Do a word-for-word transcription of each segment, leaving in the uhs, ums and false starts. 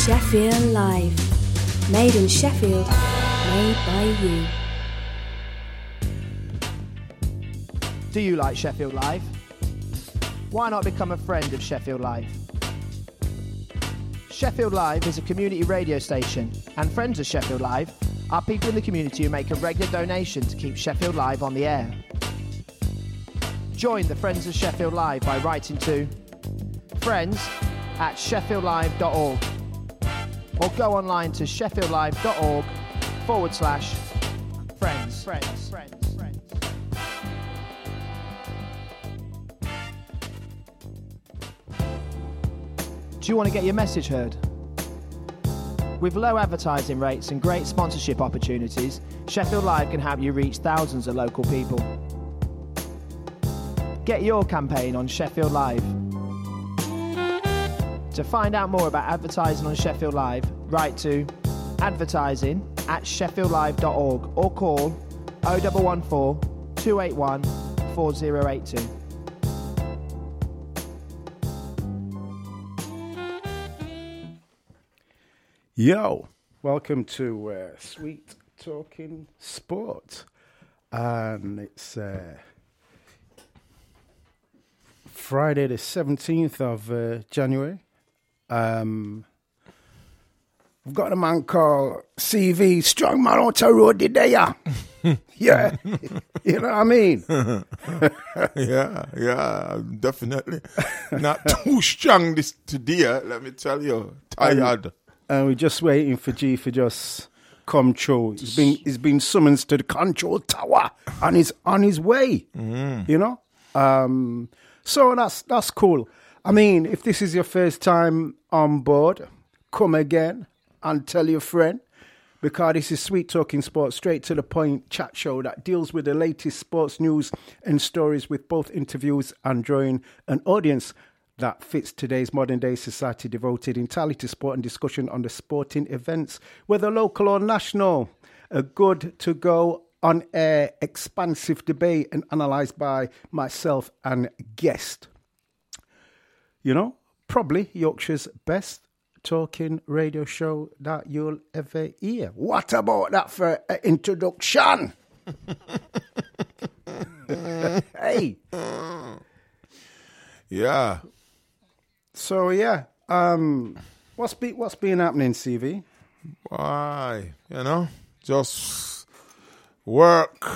Sheffield Live. Made in Sheffield, made by you. Do you like Sheffield Live? Why not become a friend of Sheffield Live? Sheffield Live is a community radio station, and friends of Sheffield Live are people in the community who make a regular donation to keep Sheffield Live on the air. Join the Friends of Sheffield Live by writing to friends at sheffield live dot org or go online to sheffield live dot org forward slash friends. Friends, friends, friends. Do you want to get your message heard? With low advertising rates and great sponsorship opportunities, Sheffield Live can help you reach thousands of local people. Get your campaign on Sheffield Live. To find out more about advertising on Sheffield Live, write to advertising at sheffield live dot org or call oh one one four, two eight one, four oh eight two. Yo, welcome to uh, Sweet Talking Sport, and it's uh, Friday the seventeenth of uh, January. Um, I've got a man called C V, strong man on the road today, yeah. Yeah, you know what I mean? yeah, yeah, definitely. Not too strong this today, let me tell you. Tired. Um, and we're just waiting for G for just come through. He's been he's been summoned to the control tower, and he's on his way. Mm. You know, um, so that's that's cool. I mean, if this is your first time on board, come again and tell your friend, because this is Sweet Talking Sports, straight to the point chat show that deals with the latest sports news and stories with both interviews and drawing an audience that fits today's modern day society, devoted entirely to sport and discussion on the sporting events, whether local or national. A good to go on air, expansive debate and analysed by myself and guest. You know, probably Yorkshire's best talking radio show that you'll ever hear. What about that for an introduction? Hey. Yeah. So, yeah. Um, what's, be, what's been happening, C V? Why? You know, just work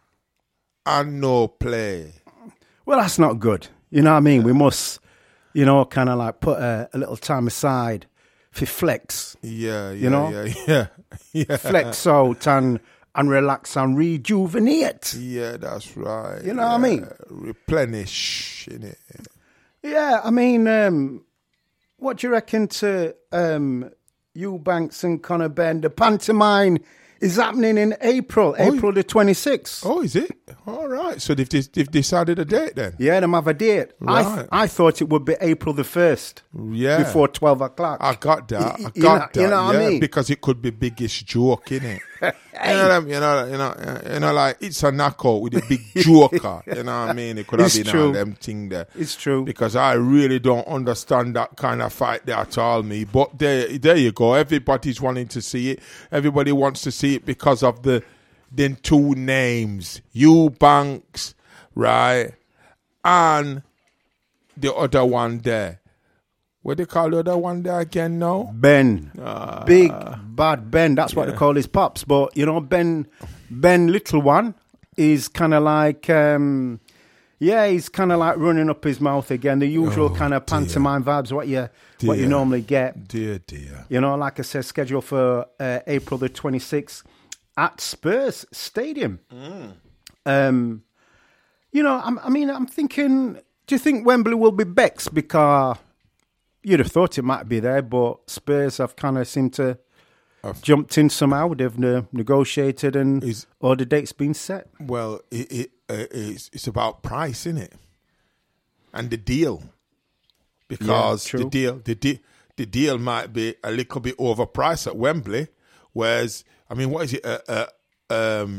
and no play. Well, that's not good. You know what I mean? We must... You know, kind of like put a, a little time aside for flex. Yeah, yeah, you know? yeah, yeah, yeah. Flex out and, and relax and rejuvenate. Yeah, that's right. You know yeah. what I mean? Replenish, innit? Yeah, I mean, um, what do you reckon to um, Eubanks and Conor Benn? The pantomime is happening in April, oh, April the twenty-sixth. Oh, is it? All right. So they've, they've decided a date then? Yeah, they have a date. Right. I, th- I thought it would be April the first. Yeah. Before twelve o'clock. I got that. I got you know, that. You know what yeah, I mean? Because it could be biggest joke, innit? Hey. You know, what I mean? you know, you know, you know, like it's a knockout with a big joker. You know what I mean? It could have it's been true. all them thing there. It's true. Because I really don't understand that kind of fight there at all, me. But there, there you go. Everybody's wanting to see it. Everybody wants to see it because of the then two names, Eubanks, right, and the other one there. What they call the other one there again now? Ben. Uh, Big, bad Ben. That's what yeah. they call his pops. But, you know, Ben, Ben Little One is kind of like, um, yeah, he's kind of like running up his mouth again. The usual oh, kind of pantomime dear. vibes, what you, dear. what you normally get. Dear, dear. You know, like I said, scheduled for uh, April the twenty-sixth at Spurs Stadium. Mm. Um, you know, I'm, I mean, I'm thinking, do you think Wembley will be Bex? Because you'd have thought it might be there, but Spurs have kind of seemed to have jumped in somehow. They've ne- negotiated and is, all the dates been set. Well, it, it, uh, it's, it's about price, isn't it? And the deal. Because yeah, the deal, the, de- the deal might be a little bit overpriced at Wembley, whereas, I mean, what is it? Uh, uh, um,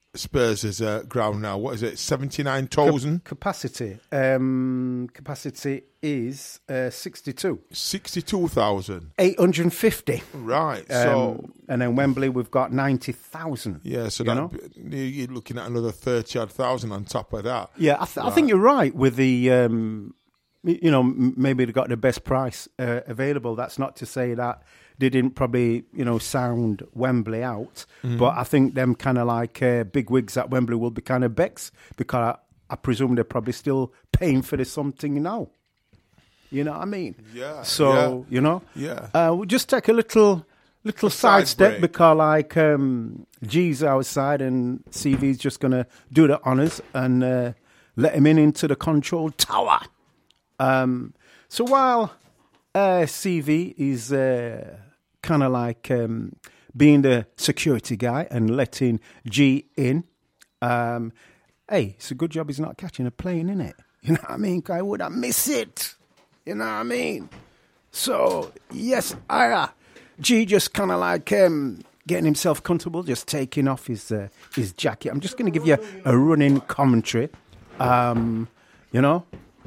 Spurs' uh, ground now? What is it? seventy-nine thousand? Capacity. Um, capacity is uh, sixty-two. sixty-two thousand. eight hundred fifty. Right. So, Um, and then Wembley, we've got ninety thousand. yeah, so you that, know? you're looking at another thirty odd thousand on top of that. Yeah, I, th- I think you're right with the, um, y- you know, m- maybe they got the best price uh, available. That's not to say that they didn't probably, you know, sound Wembley out. Mm-hmm. But I think them kind of like uh, big wigs at Wembley will be kind of vexed because I, I presume they're probably still paying for this something now. You know what I mean? Yeah, So, you know, Yeah. uh, we'll just take a little little side sidestep break. because like um, G's outside and C V's just going to do the honours and uh, let him in into the control tower. Um, so while uh, C V is uh, kind of like um, being the security guy and letting G in, um, hey, it's a good job he's not catching a plane, innit? You know what I mean? 'Cause I would have missed it. You know what I mean? So, yes, I, uh, G just kind of like um, getting himself comfortable, just taking off his uh, his jacket. I'm just going to give you a, a running commentary, um, you know?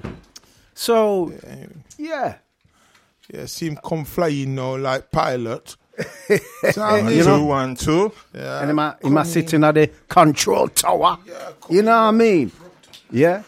So, yeah. Yeah, see him come flying now like pilot. You you know? know, One, two. yeah. And am I, am I sitting at the control tower? You know what I mean? Yeah.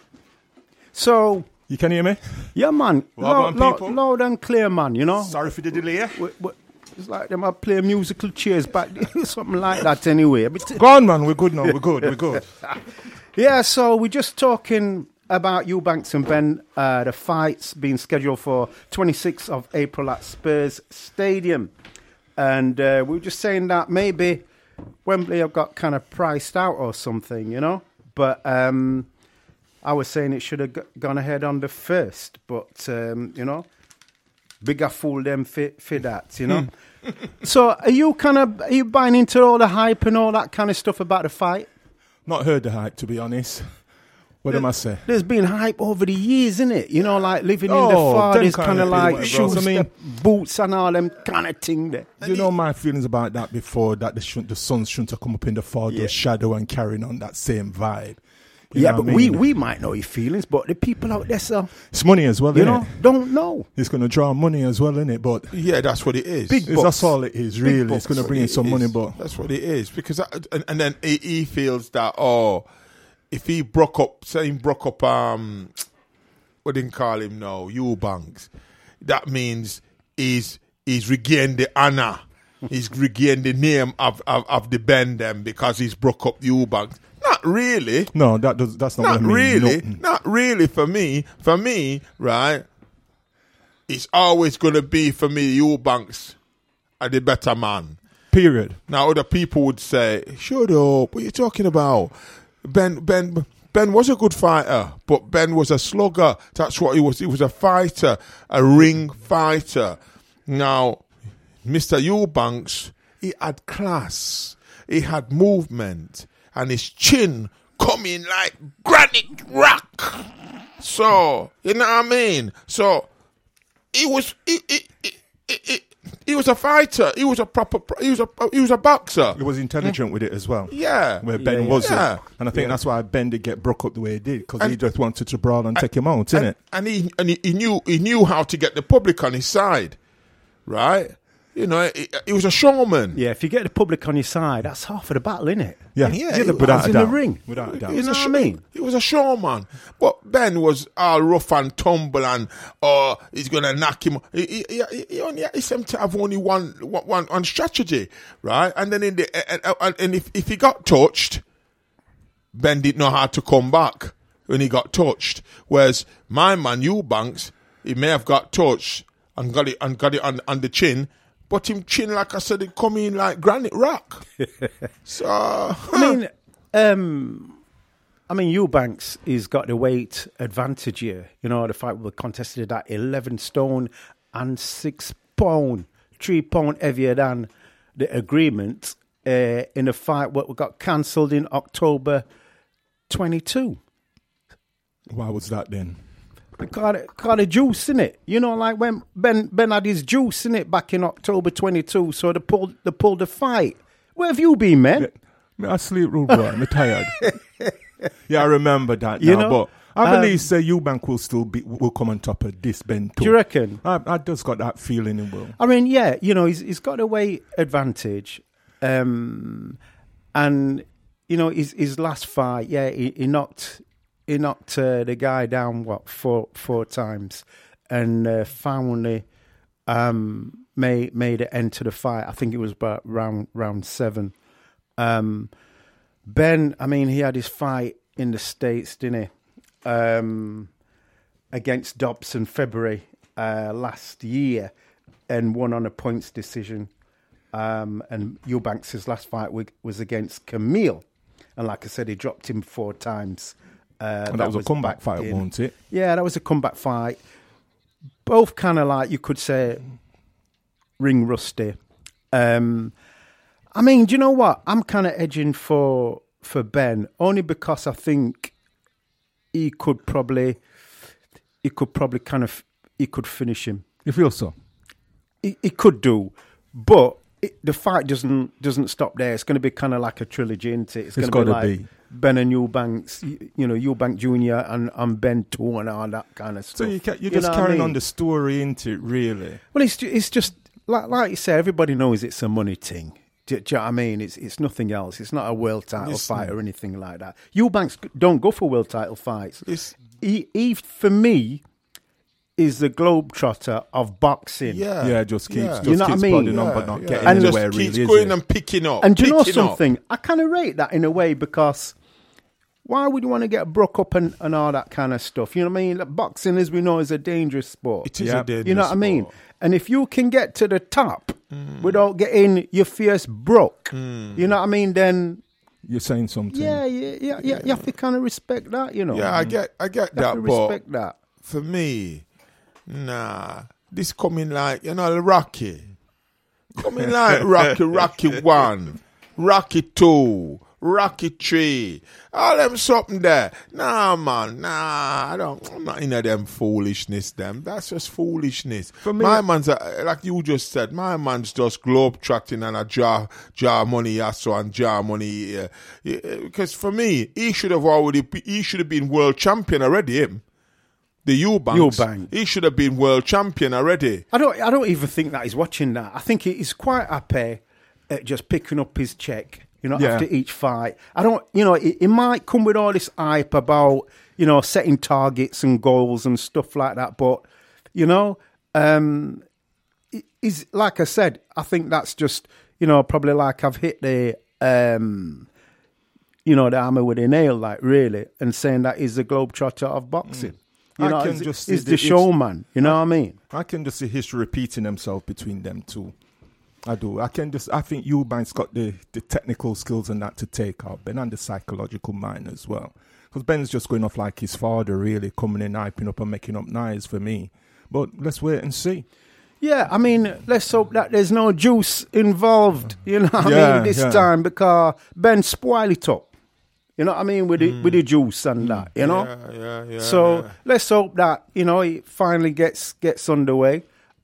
So, You can hear me? yeah, man. Well Loud, done, loud, people. loud and clear, man, you know? Sorry for the delay. We- we- It's like them I play musical chairs back there, something like that anyway. But, Go on, man. We're good now. We're good. We're good. yeah, so we're just talking about Eubanks and Ben. Uh, the fight's been scheduled for twenty-sixth of April at Spurs Stadium. And uh, we were just saying that maybe Wembley have got kind of priced out or something, you know? But um, I was saying it should have g- gone ahead on the first. But, um, you know, bigger fool them for, for that, you know? So are you kind of, are you buying into all the hype and all that kind of stuff about the fight? Not heard the hype, to be honest. What am I say? There's been hype over the years, isn't it? You know, like living in the Oh, fathers, them kind kind of of like thing, shoes, I mean- step, boots and all them kind of thing there. You know my feelings about that before, that the, sh- the sons shouldn't have come up in the father's Yeah. shadow and carrying on that same vibe. You Yeah, know but what I we, mean? we might know your feelings, but the people out there, so, It's money as well, you innit? know, don't know. It's going to draw money as well, innit? But Yeah, that's what it is. Big it's, bucks. that's all it is, really. bucks. It's going to bring in It some is. money, but That's what it is. Because that, and, and then he, he feels that, oh, if he broke up, say he broke up, um, what didn't call him now, Eubanks, that means he's he's regained the honor. He's regained the name of, of, of the band them because he's broke up Eubanks. Not really. no, that does, that's not, Not what I mean. really. Nothing. Not really for me. For me, right, it's always going to be for me, Eubanks are the better man. Period. Now, other people would say, shut up, what are you talking about? Ben, Ben, Ben was a good fighter, but Ben was a slugger. That's what he was. He was a fighter, a ring fighter. Now, Mister Eubanks, he had class. He had movement. And his chin coming like granite rock. So, you know what I mean? So, he was... He, he, he, he, he, he was a fighter. He was a proper. He was a. He was a boxer. He was intelligent with it as well. Yeah. Where Ben yeah. wasn't. Yeah. And I think that's why Ben did get broke up the way he did, because he And- just wanted to brawl and take him out, and, innit? and he and he, he knew he knew how to get the public on his side, right? You know, he, he was a showman. Yeah, if you get the public on your side, that's half of the battle, isn't it? Yeah, Yeah, You're the without boys a in the doubt. ring. Without a doubt. You know He's a what I show- mean? He was a showman, but Ben was all rough and tumble, and oh, he's gonna knock him. He, he, he, he only he seemed to have only one one, one, one strategy, right? And then in the and, and, and if if he got touched, Ben didn't know how to come back when he got touched. Whereas my man Eubanks, he may have got touched and got it and got it on, on the chin, but him chin, like I said, it come in like granite rock. So I mean, um, I mean, Eubanks has got the weight advantage here. You know, the fight was contested at eleven stone and six pound, three pound heavier than the agreement uh, in a fight what got cancelled in October twenty-two. Why was that then? Got it, got a juice in it. You know, like when Ben Ben had his juice in it back in October twenty-two. So they pulled they pulled the fight. Where have you been, man? Me I sleep, rude boy. I'm tired. Yeah, I remember that You now. know, But I believe, um, say, Eubank will still be will come on top of this Ben too. Do you reckon? I, I just got that feeling it will. I mean, yeah, you know, he's he's got a weight advantage, um, and you know, his his last fight, yeah, he, he knocked he knocked uh, the guy down what four four times, and uh, finally um, made made it end to the fight. I think it was about round round seven. Um, Ben, I mean, he had his fight in the States, didn't he? Um, against Dobson February uh, last year, and won on a points decision. Um, and Eubanks' last fight was, was against Camille, and like I said, he dropped him four times. Uh, And that, was a comeback back fight, in- wasn't it? Yeah, that was a comeback fight. Both kind of like, you could say, ring rusty. Um, I mean, do you know what? I'm kind of edging for for Ben, only because I think he could probably, he could probably kind of, he could finish him. You feel so? He, he could do, but it, the fight doesn't doesn't stop there. It's going to be kind of like a trilogy, isn't it? It's, It's going to be gotta like be. Ben and Eubanks, you, you know, Eubank Junior and, and Ben two and all that kind of stuff. So you ca- you're You just know what I carrying on mean? the story into it, really. Well, it's ju- it's just like like you said. Everybody knows it's a money thing. Do, do you know what I mean? It's it's nothing else. It's not a world title Listen. fight or anything like that. Eubanks don't go for world title fights. It's, He, he for me, is the globetrotter of boxing. yeah. Yeah, just keeps, Yeah. just You know what keeps I mean? plodding on, Yeah, but not yeah. getting And anywhere just really. keeps is going it? and picking up. And do you know picking up. something? I kind of rate that in a way, because why would you want to get broke up and, and all that kind of stuff? You know what I mean? Like, boxing, as we know, is a dangerous sport. It is Yeah. a dangerous You know what I mean? sport. And if you can get to the top without getting your face broke, you know what I mean? Then You're saying something. yeah, yeah, yeah, yeah. You have to kind of respect that, you know. Yeah, I get, I get You have that, to but respect that. for me, nah, this coming like, you know, Rocky. Coming like Rocky, Rocky one, Rocky two, Rocky three, all them something there. Nah, man, nah, I don't, I'm not into them foolishness, them. That's just foolishness. For me- my man's, a, like you just said, my man's just globe-trotting and a jar, jar money, yes, so and jar money. Uh, because for me, he should have already, be- he should have been world champion already, him. The Eubanks, Eubank. he should have been world champion already. I don't. I don't even think that he's watching that. I think he's quite happy at just picking up his check, you know, Yeah. after each fight. I don't. You know, it, it might come with all this hype about, you know, setting targets and goals and stuff like that. But you know, um, it- he's like I said. I think that's just, you know, probably like I've hit the, um, you know, the hammer with a nail, like really, and saying that he's the globetrotter of boxing. You I know, can he's, just he's see the the- showman. You know what I mean? I can just see history repeating themselves between them two. I do. I can just. I think Eubank's got the, the technical skills and that to take out Ben, and the psychological mind as well. Because Ben's just going off like his father, really coming in, hyping up and making up knives for me. But let's wait and see. Yeah, I mean, let's hope that there's no juice involved, you know what I Yeah, mean, this yeah. time, because Ben spoil it up. You know what I mean, with the, with the juice and that, you know? Yeah, yeah, yeah. so yeah. let's hope that, you know, it finally gets gets underway.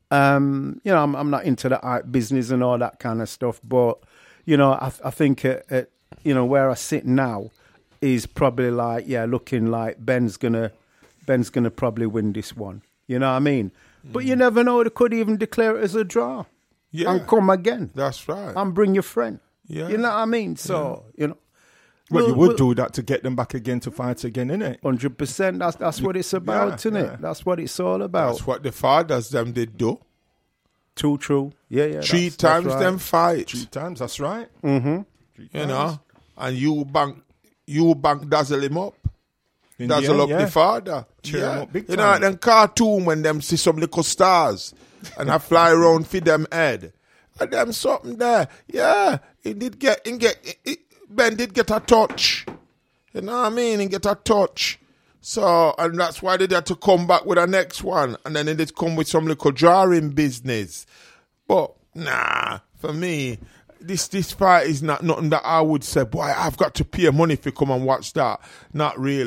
Um, you know, I'm, I'm not into the art business and all that kind of stuff, but, you know, I, I think, at, at, you know, where I sit now is probably like, yeah, looking like Ben's going to Ben's gonna probably win this one. You know what I mean? But you never know, they could even declare it as a draw. Yeah. And come again. That's right. And bring your friend. Yeah. You know what I mean? So, you know. Well, you we'll- would do that to get them back again to fight again, innit? Hundred percent. That's that's what it's about, Yeah, isn't yeah. it? That's what it's all about. That's what the fathers them did do. Too true. Yeah, yeah. Three that's- that's times right. them fight. Three times, that's right. Mm-hmm. You know, and you bank, you bank dazzle him up. In the Dazzle end, up yeah. the father. Cheer yeah. him up big You know, like time. them cartoon when them see some little stars and I fly around for them head. And them something there. Yeah. He did get, he get, he- he- Ben did get a touch. You know what I mean? He get a touch. So, and that's why they had to come back with a next one. And then they did come with some little drawing business. But, nah, for me, this this fight is not nothing that I would say, boy, I've got to pay money if you come and watch that. Not really.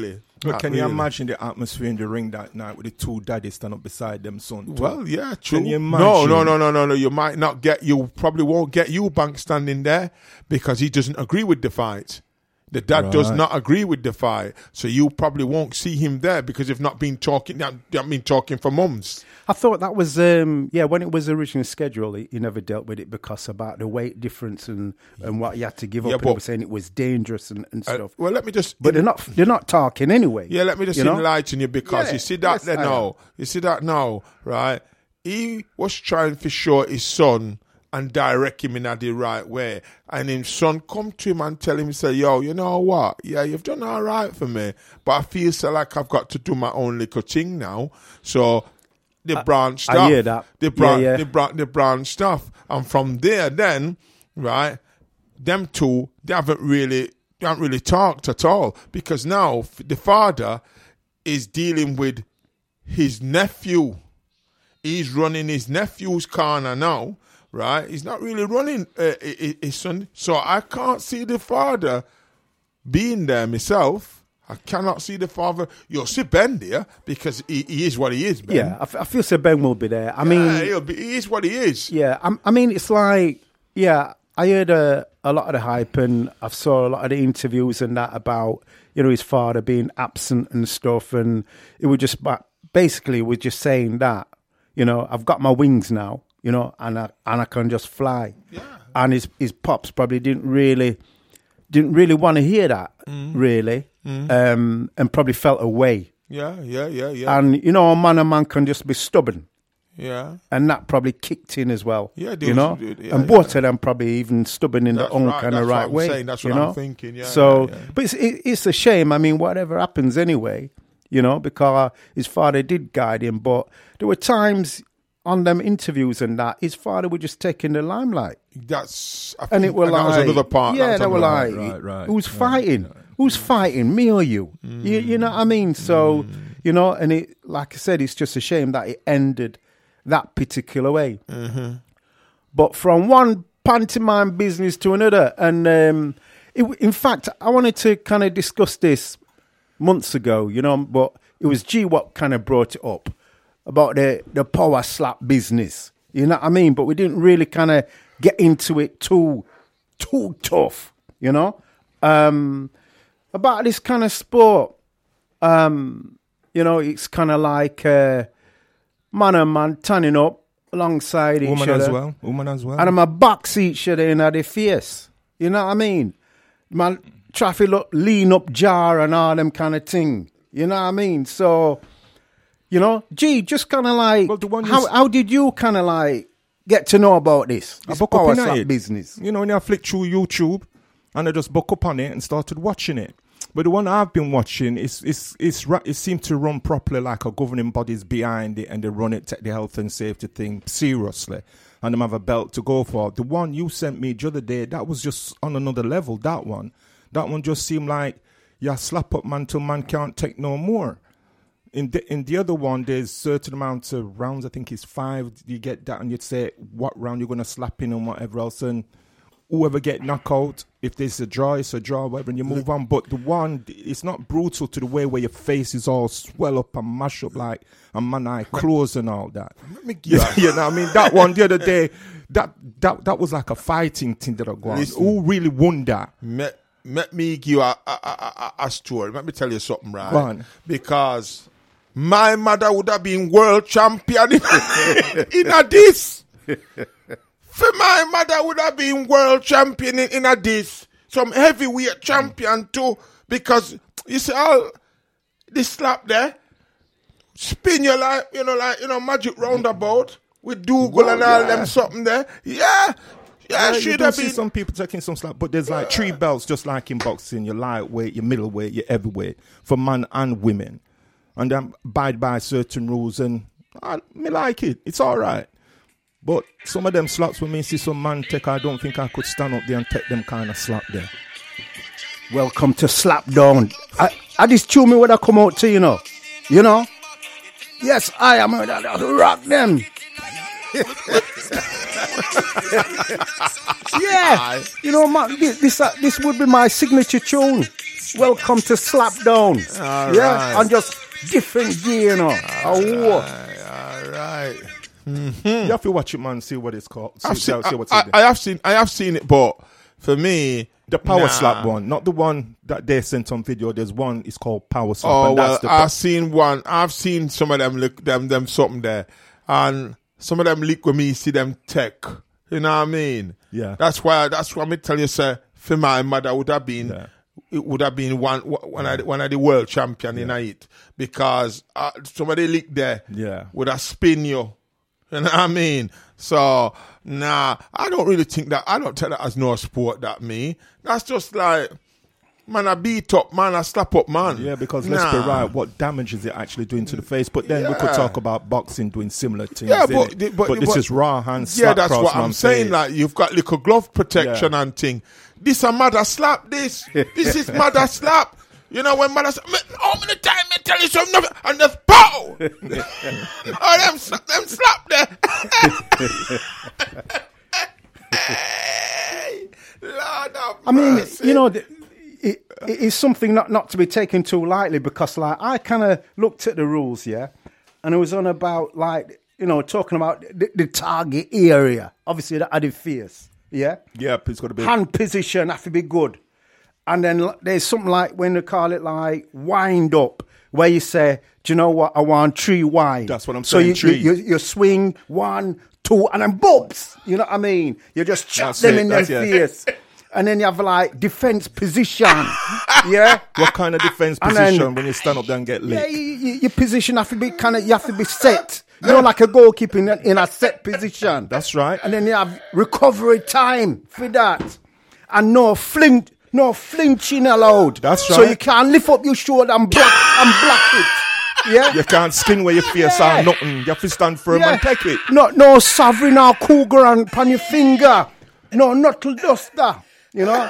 But Not can you really. imagine the atmosphere in the ring that night with the two daddies stand up beside them son? too? Well, yeah, true. Can you no, imagine? no, no, no, no, no. You might not get. You probably won't get Eubank standing there because he doesn't agree with the fight. The dad does Right. not agree with the fight, so you probably won't see him there because you've not been talking. They haven't been talking for months. I thought that was, um, yeah, when it was originally scheduled, he, he never dealt with it because about the weight difference and, and what he had to give up. Yeah, and but- they were saying it was dangerous and, and Uh, stuff. well, let me just. But they're not they're not talking anyway. Yeah, let me just you know? enlighten you because Yeah, you see that yes, there I now. You see that now, right? He was trying to show his son and direct him in the right way. And his son come to him and tell him, say, yo, you know what? Yeah, you've done all right for me. But I feel so like I've got to do my own little thing now. So they branched I off. hear that. They, bran- Yeah, yeah. they, bran- they branched off. And from there then, right, them two, they haven't really, they haven't really talked at all. Because now f- the father is dealing with his nephew. He's running his nephew's corner now, right? He's not really running uh, his his son. So I can't see the father being there myself. I cannot see the father. You'll see Ben there because he, he is what he is, Ben. Yeah, I, f- I feel so Ben will be there. I mean, Yeah, he'll be, he is what he is. yeah, I, I mean, it's like, yeah, I heard a, a lot of the hype and I saw a lot of the interviews and that about, you know, his father being absent and stuff. And it was just, ba- basically, we're just saying that, you know, I've got my wings now, you know, and I, and I can just fly. Yeah. And his, his pops probably didn't really, didn't really want to hear that, really, um, and probably felt away. Yeah, yeah, yeah, yeah. And, you know, a man a man can just be stubborn. yeah. And that probably kicked in as well. Yeah, they you also know, did, yeah, and both of them probably even stubborn in That's their own right, kind of that's what right I'm way. saying, that's you what I'm know? thinking, yeah, So, yeah, yeah. but it's it, it's a shame. I mean, whatever happens anyway, you know, because his father did guide him, but there were times on them interviews and that his father was just taking the limelight, That's, I and think it were that like, was another part. yeah, that was they were another like, part. Right, right, who's right, fighting? right. Who's fighting, me or you? you? You know what I mean? So, you know, and it, like I said, it's just a shame that it ended that particular way. Mm-hmm. But from one pantomime business to another, and um, it, in fact, I wanted to kind of discuss this months ago, you know, but it was G what kind of brought it up about the, the power slap business, you know what I mean? But we didn't really kind of get into it too, too tough, you know, um, about this kind of sport. Um, you know, it's kind of like uh, man and man turning up alongside each Woman other. as well. Woman as well. And I'm a box each other in the face. You know what I mean? Man, traffic look, lean up jar and all them kind of thing. You know what I mean? So, you know, gee, just kind of like, Well, the one you how, s- how did you kind of like get to know about this? I This buck up power in slap it. business. You know, when I flicked through YouTube and I just buck up on it and started watching it. But the one I've been watching is is is ra- it seems to run properly, like a governing body's behind it and they run it, take the health and safety thing seriously. And them have a belt to go for. The one you sent me the other day, that was just on another level, that one. That one just seemed like, yeah, slap up man till man can't take no more. In the, in the other one, there's certain amounts of rounds. I think it's five. You get that and you'd say what round you're going to slap in and whatever else. And whoever get knocked out, if there's a draw, it's a draw, whatever, and you move on. But the one, it's not brutal to the way where your face is all swell up and mash up like a man eye close and all that. Let me You, give you know what I mean? That one the other day, that that that was like a fighting thing that I go on. Listen. Who really won that? Let, let me give you a, a, a, a, a story. Let me tell you something, right? Go on. Because my mother would have been world champion in, in a this. For my mother would have been world champion in, in a this. Some heavyweight champion too. Because you see all this slap there, spin your like, you know, like, you know, magic roundabout with Dougal and all them something there. Yeah. Yeah, Yeah, you should do have see been. some people taking some slap, but there's like three belts, just like in boxing: your lightweight, your middleweight, your heavyweight, for man and women, and um, abide by certain rules. And I me like it; it's all right. But some of them slaps when me see some man take, I don't think I could stand up there and take them kind of slap there. Welcome to Slapdown. I, I just chew me when I come out to, you know. You know? Yes, I am. I rock them. Yeah. You know, my, this, this, uh, this would be my signature tune. welcome to Slapdown. All yeah, right. and just different gear, you know. All Oh, right, all right. You have to watch it, man. See what it's called. See, I've seen, see what's I, in I, there. I have seen, I have seen it, but for me, The power nah. slap one, not the one that they sent on video. There's one. It's called power slap. Oh and well, that's the I've seen one. I've seen some of them look them them something there, and some of them leak with me. See them tech. You know what I mean? Yeah. That's why. That's why me tell you, sir. For my mother would have been. Yeah. It would have been one one of the, one of the world champion in it, because uh, somebody leak there. Yeah. Would have spin you. You know what I mean? So, nah, I don't really think that, I don't take that as no sport, that me. That's just like, man, I beat up, man, I slap up, man. Yeah, because let's Nah. be right, what damage is it actually doing to the face? But then we could Yeah. talk about boxing doing similar things. Yeah, innit? but, the- but, But this but- is raw hand Yeah, slap that's cross, what man, I'm saying. face. Like, you've got little glove protection Yeah. and thing. This a mother slap, this. This is mother slap. You know, when mother slap, how many times I tell you something, and just pow! Oh, them, slap- them slap there. Hey, Lord have I mean, mercy. you know, th- it, it is something not, not to be taken too lightly, because, like, I kind of looked at the rules, yeah, and it was on about, like, you know, talking about the, the target area. Obviously, that had it fierce, yeah? Yep, it's got to be. Hand position have to be good. And then l- there's something like when they call it like wind up, where you say, do you know what, I want three wind. That's what I'm so saying, you, three. You, you, you swing one, two, and then bumps. You know what I mean? You just chop That's them it, in their that's it. face. And then you have like defense position. yeah? What kind of defense And then- position when you stand up there and get Yeah, licked? you, you, your position have to be kind of, you have to be set. You know, like a goalkeeper in a, in a set position. That's right. And then you have recovery time for that. And no flint, no flinching allowed. That's So right. you can't lift up your shoulder and block, and block it. Yeah? You can't skin where your face Yeah. are nothing. You have to stand firm Yeah. and take it. No, no sovereign or cougar on, on your finger. No knuckle duster. You know?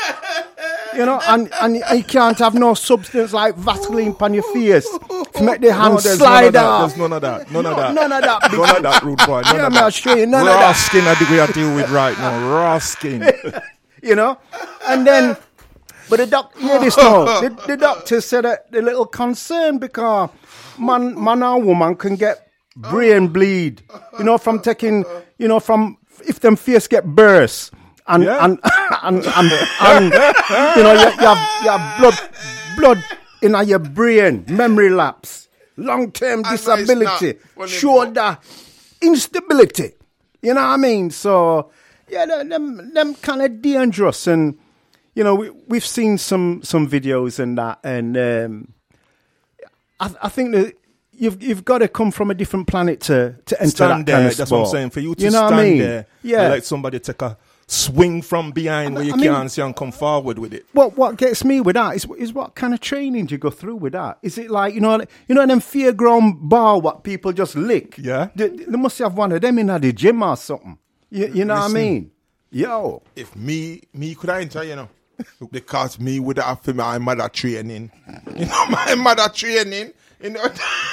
You know, and, and you can't have no substance like Vaseline on your face to make the hand No, there's slide none of that. off. There's none of that. None of No, that. none of that. None of that, rude boy. None Yeah, of man, I'll that. show you none of Raw that. skin I think we are dealing with right now. Raw skin. You know, and then, but the doctor, hear this now. The, the doctor said that they're a little concerned because man, man or woman can get brain bleed. You know, from taking, you know, from if them face get burst. And, Yeah. and, and, and, and, you know, you, you have, you have blood, blood in your brain, memory lapse, long-term I know it's disability, not funny, shoulder instability. You know what I mean? So, yeah, them, them, them kind of dangerous. And, you know, we, we've seen some, some videos and that. And um, I, I think that you've you've got to come from a different planet to, to enter Stand that there. kind of That's sport. what I'm saying. For you to You know stand what I mean? there Yeah. and let somebody take a swing from behind where you I mean- can't see and come forward with it. What what gets me with that is is what kind of training do you go through with that? Is it like, you know, like- you know them fairground bar what people just lick? Yeah. They, they must have one of them in the gym or something. You, you know what I Listen. mean? Yo. If me, me could I enter, you know, because me would have for my mother training. You know, my mother training. You know,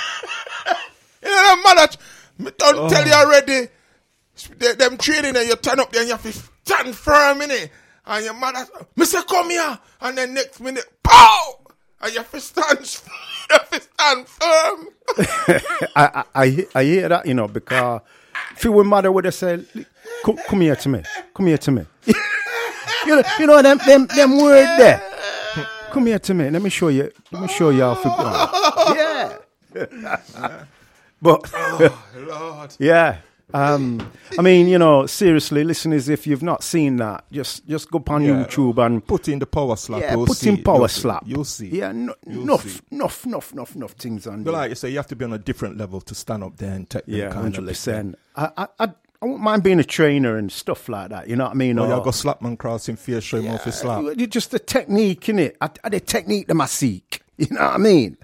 you know, the mother. Me don't Oh. tell you already. They, them training and you turn up there and you have to stand firm in it. And your mother, Mister come here. And then next minute, pow! And you have to stand, you have to stand firm. I, I, I, I hear that, you know, because if your mother would have said, come, come here to me. Come here to me. you know, you know them, them, them word there. Come here to me. Let me show you. Let me show you how to go. Yeah. But, Lord. yeah. Um, I mean, you know, seriously, listeners, if you've not seen that, just just go on Yeah. YouTube and Put in the power slap. yeah, you'll put see in it. power You'll see. slap. You'll see. Yeah, no, You'll enough, see. enough, enough, enough, enough things on But there. like you say, you have to be on a different level to stand up there and take them Yeah, kind hundred of lick. percent. I, I, I, I won't mind being a trainer and stuff like that. You know what I mean? Oh, Or- you go slap man cross in fear, show him off his slap. Uh, just the technique, innit? I, I, the technique that I seek. You know what I mean?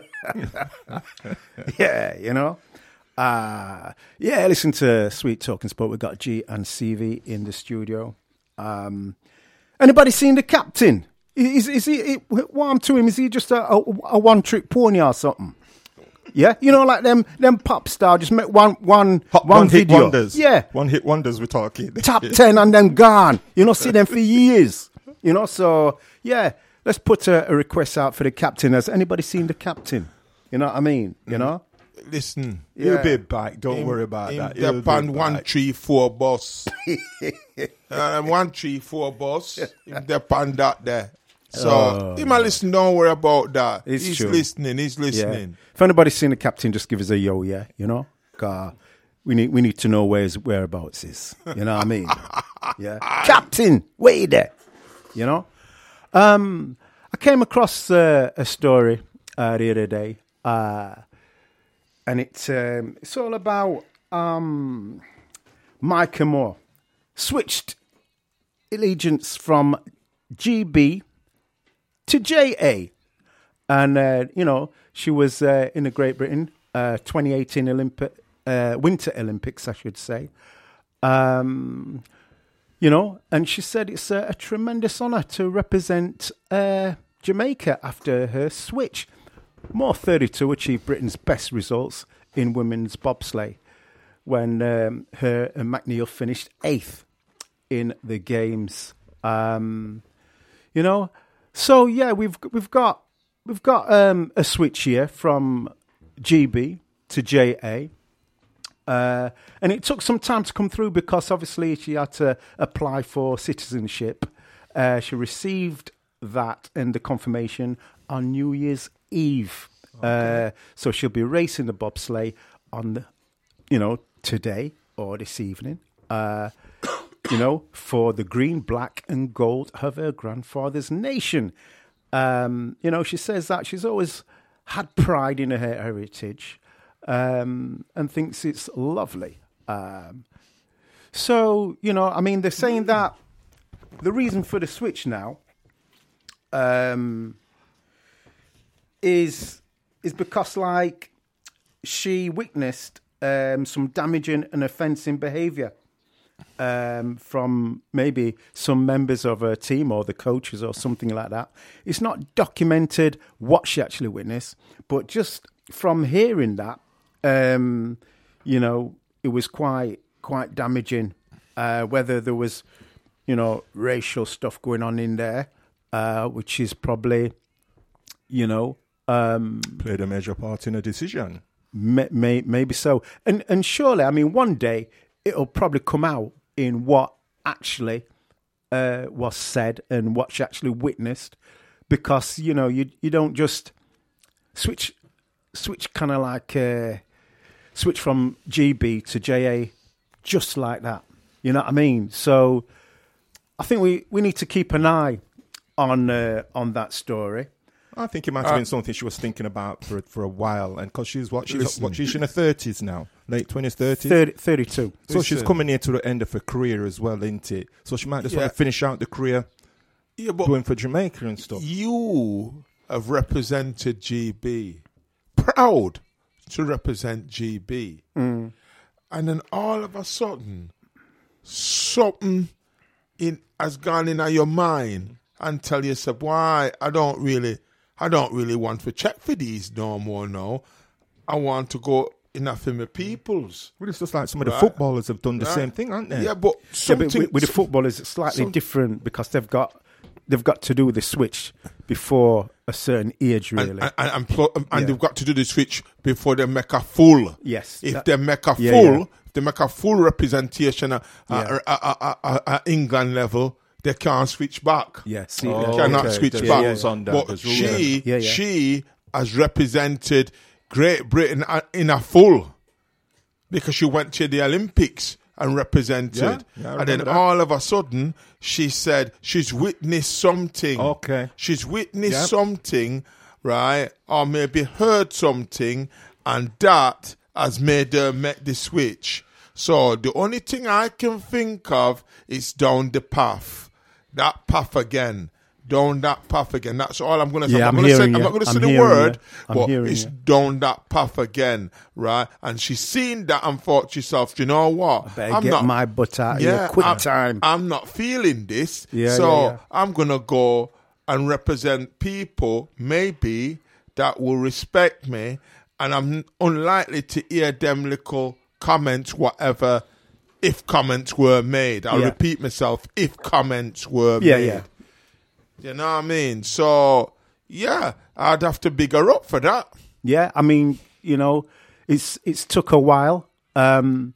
yeah, you know. Uh, yeah, listen to Sweet Talking Sport. We've got G and C V in the studio. Um, anybody seen the captain? Is, is he, he, what I'm to him, is he just a, a, a one-trick pony or something? Yeah? You know, like them them pop star, just make one, one, Hot one one hit video. wonders. Yeah. One hit wonders we're talking. Top ten and then gone. You know, see them for years. You know, so, yeah. let's put a, a request out for the captain. Has anybody seen the captain? You know what I mean? You know? Listen, He'll Yeah. be back. Don't him- worry about him that. He'll Dep be on one back. three four bus. uh, one three four bus. Him Dep on that there. So Oh. him a listen. Don't worry about that. It's he's true. listening. He's Yeah. listening. If anybody's seen the captain, just give us a yo, yeah, you know? 'Cause we need we need to know where his whereabouts is. You know what I mean? Yeah. Captain, where you there? You know? Um, I came across uh, a story uh, the other day, uh, and it's um, it's all about um, Micah Moore switched allegiance from G B to J A. And, uh, you know, she was uh, in the Great Britain, uh, twenty eighteen Olympic, uh, Winter Olympics, I should say. Um, you know, and she said it's a, a tremendous honour to represent uh, Jamaica after her switch. Moore, thirty-two, achieved Britain's best results in women's bobsleigh when um, her and McNeil finished eighth in the games. Um, you know, so yeah, we've we've got we've got um, a switch here from G B to J A, uh, and it took some time to come through because obviously she had to apply for citizenship. Uh, she received that and the confirmation on New Year's Eve. Uh, so she'll be racing the bobsleigh on, the, you know, today or this evening. Uh, you know, for the green, black, and gold of her grandfather's nation. Um, you know, she says that she's always had pride in her heritage um, and thinks it's lovely. Um, so, you know, I mean, they're saying that the reason for the switch now um, is is because, like, she witnessed um, some damaging and offensive behaviour um, from maybe some members of her team or the coaches or something like that. It's not documented what she actually witnessed, but just from hearing that, um, you know, it was quite quite damaging. Uh, whether there was, you know, racial stuff going on in there, uh, which is probably, you know, um, Played a major part in a decision. may, may, maybe so. And and surely, I mean, one day it'll probably come out in what actually uh, was said and what she actually witnessed, because you know you you don't just switch switch kind of like uh, switch from G B to J A just like that. You know what I mean? So I think we, we need to keep an eye on uh, on that story. I think it might have been something she was thinking about for for a while, and because she's what she's Listen. what she's in her thirties now, late twenties, thirties. thirty, thirty-two. So she's Listen. coming near to the end of her career as well, isn't it? So she might just Yeah. want to finish out the career Yeah, but going for Jamaica and stuff. you have represented G B, proud to represent G B, and then all of a sudden, something in has gone in your mind and tell yourself, "Why I don't really, I don't really want to check for these no more. No, I want to go enough for my peoples." Well, it's just like some of the Right. footballers have done the Right. same thing, aren't they? Yeah, but Yeah, something but with, with the footballers, it's slightly some- different because they've got they've got to do the switch before a certain age, really. and, and, and, pl- and Yeah. they've got to do the switch before they make a full. yes, If that- they make a Yeah, full, yeah. if they make a full representation at, Yeah. at, at, at, at, at England level, they can't switch back. yes, see, Oh, uh, They cannot okay. switch There's back. rules on that. But There's rules. she, Yeah, yeah. she has represented Great Britain a- in a full because she went to the Olympics and represented. Yeah, yeah, I and then remember that. all of a sudden, she said she's witnessed something. Okay. She's witnessed Yep. something, right? Or maybe heard something, and that has made her make the switch. So the only thing I can think of is down the path. That path again. Down that path again. That's all I'm going to say. Yeah, I'm, I'm not gonna say, hearing I'm you. not going to I'm say the hearing word, you. I'm but hearing it's you. down that path again, right? And she's seen that and thought to herself, you know what? better I'm get not my butt out of here quick I'm, time. I'm not feeling this, Yeah, so yeah, yeah. I'm gonna go and represent people maybe that will respect me, and I'm unlikely to hear them little comments, whatever. If comments were made, I'll Yeah. repeat myself. If comments were Yeah, made, yeah. You know what I mean? So, yeah, I'd have to big her up for that. Yeah, I mean, you know, it's it's took a while. Um,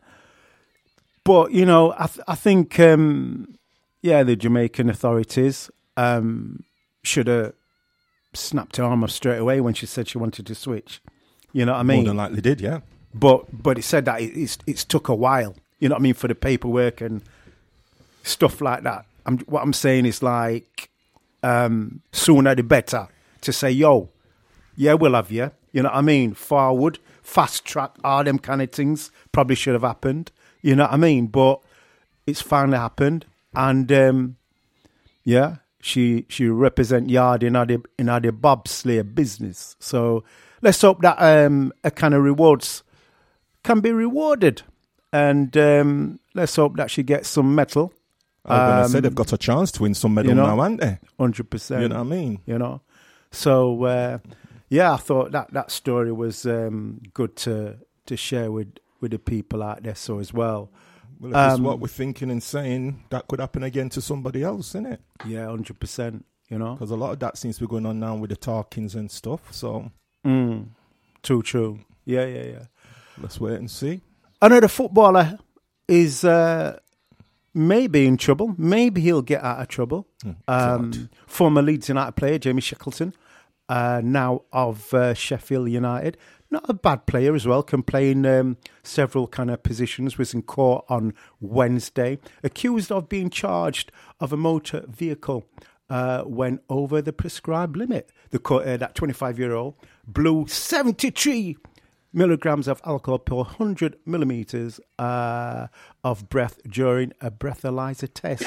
but, you know, I, th- I think, um, yeah, the Jamaican authorities um, should have snapped her arm off straight away when she said she wanted to switch. You know what I mean? More than likely did, yeah. But but it said that it, it's it's took a while. You know what I mean, for the paperwork and stuff like that. I'm, what I'm saying is like um, sooner the better to say, yo, yeah, we'll have you. You know what I mean? Forward, fast track, all them kind of things probably should have happened. You know what I mean? But it's finally happened, and um, yeah, she she represent Yard in the in the bobsleigh business. So let's hope that um, a kind of rewards can be rewarded, and um, let's hope that she gets some medal. I'm going to Um, say they've got a chance to win some medal you know, now, haven't they? Hundred percent. You know what I mean? You know, so uh, yeah, I thought that that story was um, good to to share with, with the people out there. So as well, Well, if it's Um, what we're thinking and saying, that could happen again to somebody else, isn't it? yeah, hundred percent. You know, Because a lot of that seems to be going on now with the Tarkins and stuff. So mm, too true. Yeah, yeah, yeah. let's wait and see. Another footballer is uh, maybe in trouble. Maybe he'll get out of trouble. Hmm, Um, former Leeds United player Jamie Shackleton, uh, now of uh, Sheffield United. Not a bad player as well, can play in um, several kind of positions, was in court on Wednesday, accused of being charged of a motor vehicle uh, went over the prescribed limit. The court, uh, that twenty-five-year-old blew seventy-three milligrams of alcohol per one hundred millimeters uh, of breath during a breathalyzer test.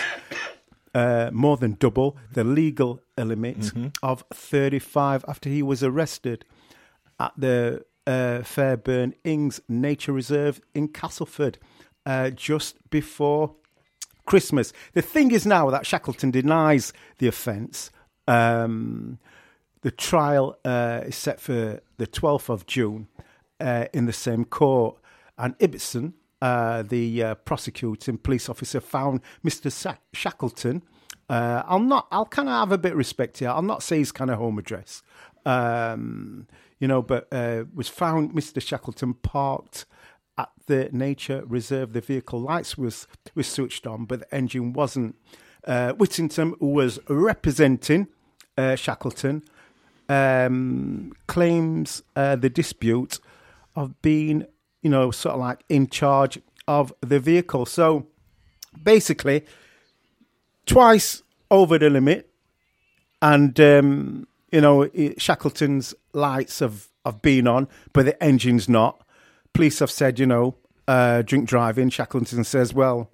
Uh, more than double the legal limit Mm-hmm. of thirty-five after he was arrested at the uh, Fairburn Ings Nature Reserve in Castleford uh, just before Christmas. The thing is now that Shackleton denies the offence. Um, the trial uh, is set for the twelfth of June uh, in the same court. And Ibbotson, uh, the uh, prosecuting police officer, found Mister Sa- Shackleton. Uh, I'll not. I'll kind of have a bit of respect here. I'll not say his kind of home address, um, you know, but uh, was found Mister Shackleton parked at the nature reserve. The vehicle lights was was switched on, but the engine wasn't. Uh, Whittington, who was representing uh, Shackleton, um, claims uh, the dispute of being, you know, sort of like in charge of the vehicle. So basically, twice over the limit, and um, you know, it, Shackleton's lights have, have been on, but the engine's not. Police have said, you know, uh, drink driving. Shackleton says, well,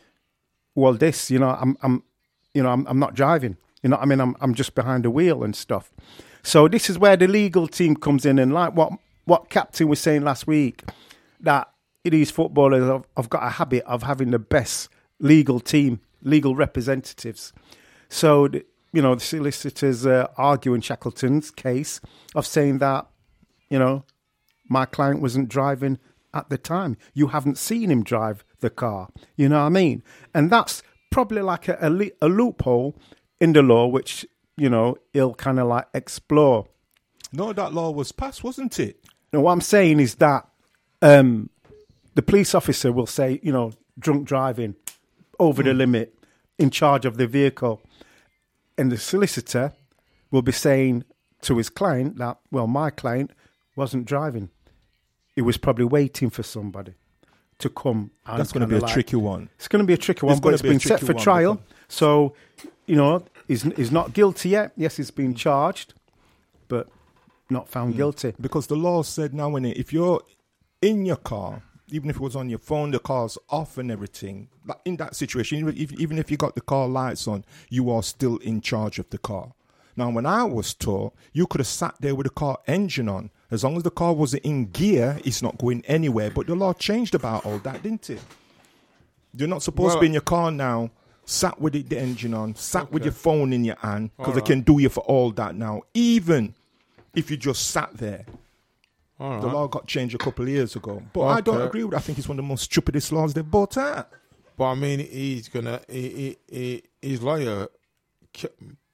well, this, you know, I'm, I'm, you know, I'm, I'm not driving. You know what I mean? I'm, I'm just behind the wheel and stuff. So this is where the legal team comes in, and like what, what Captain was saying last week, that these footballers have, have got a habit of having the best legal team, legal representatives. So, the, you know, the solicitors are arguing Shackleton's case of saying that, you know, my client wasn't driving at the time. You haven't seen him drive the car. You know what I mean? And that's probably like a, a, a loophole in the law, which, you know, he'll kind of like explore. No, that law was passed, wasn't it? Now, what I'm saying is that um, the police officer will say, you know, drunk driving, over mm. the limit, in charge of the vehicle. And the solicitor will be saying to his client that, well, my client wasn't driving. He was probably waiting for somebody to come. And That's going to be a like, tricky one. It's going to be a tricky one, It's but gonna it's be a been set tricky for one trial. because- So, you know, he's, he's not guilty yet. Yes, he's been charged, but not found guilty. Because the law said now, when if you're in your car, even if it was on your phone, the car's off and everything, like in that situation, even if, even if you got the car lights on, you are still in charge of the car. Now, when I was taught, you could have sat there with the car engine on. As long as the car wasn't in gear, it's not going anywhere. But the law changed about all that, didn't it? You're not supposed Well, to be in your car now, sat with it, the engine on, sat with Okay. your phone in your hand, because All they right. can do you for all that now, even if you just sat there. All The right. law got changed a couple of years ago. But I don't Okay. agree with it. I think it's one of the most stupidest laws they've brought out. But I mean, he's gonna. He, he, he, his lawyer,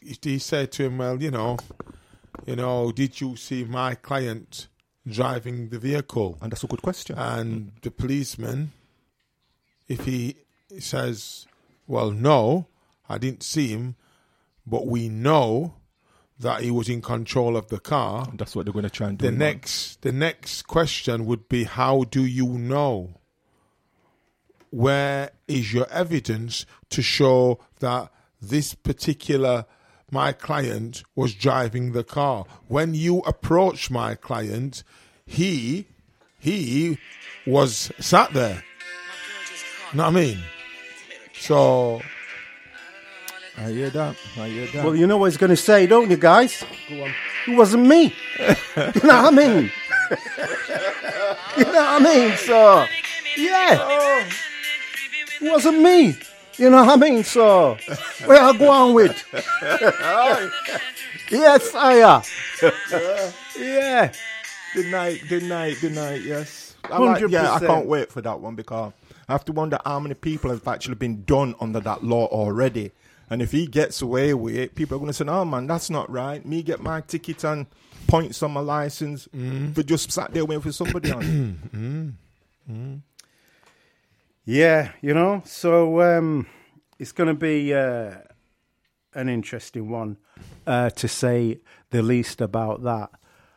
he said to him, well, you know, you know, did you see my client driving the vehicle? And that's a good question. And the policeman, if he says, well, no, I didn't see him, but we know that he was in control of the car. And that's what they're going to try and do. The next, the next question would be, how do you know? Where is your evidence to show that this particular, my client was driving the car? When you approached my client, he, he was sat there. You know what I mean? So... I hear that. I hear that. Well, you know what he's going to say, don't you, guys? Go on. It wasn't me. You know what I mean? You know what I mean? So, yeah. It wasn't me. You know what I mean? So, where I go on with? Yes, I am. Yeah. Good night, good night, good night, yes. I one like, hundred yeah, I percent. can't wait for that one because I have to wonder how many people have actually been done under that law already. And if he gets away with it, people are going to say, oh, man, that's not right. Me get my ticket and points on my license mm. for just sat there waiting for somebody on. mm. Mm. Yeah, you know, so um, it's going to be uh, an interesting one uh, to say the least about that.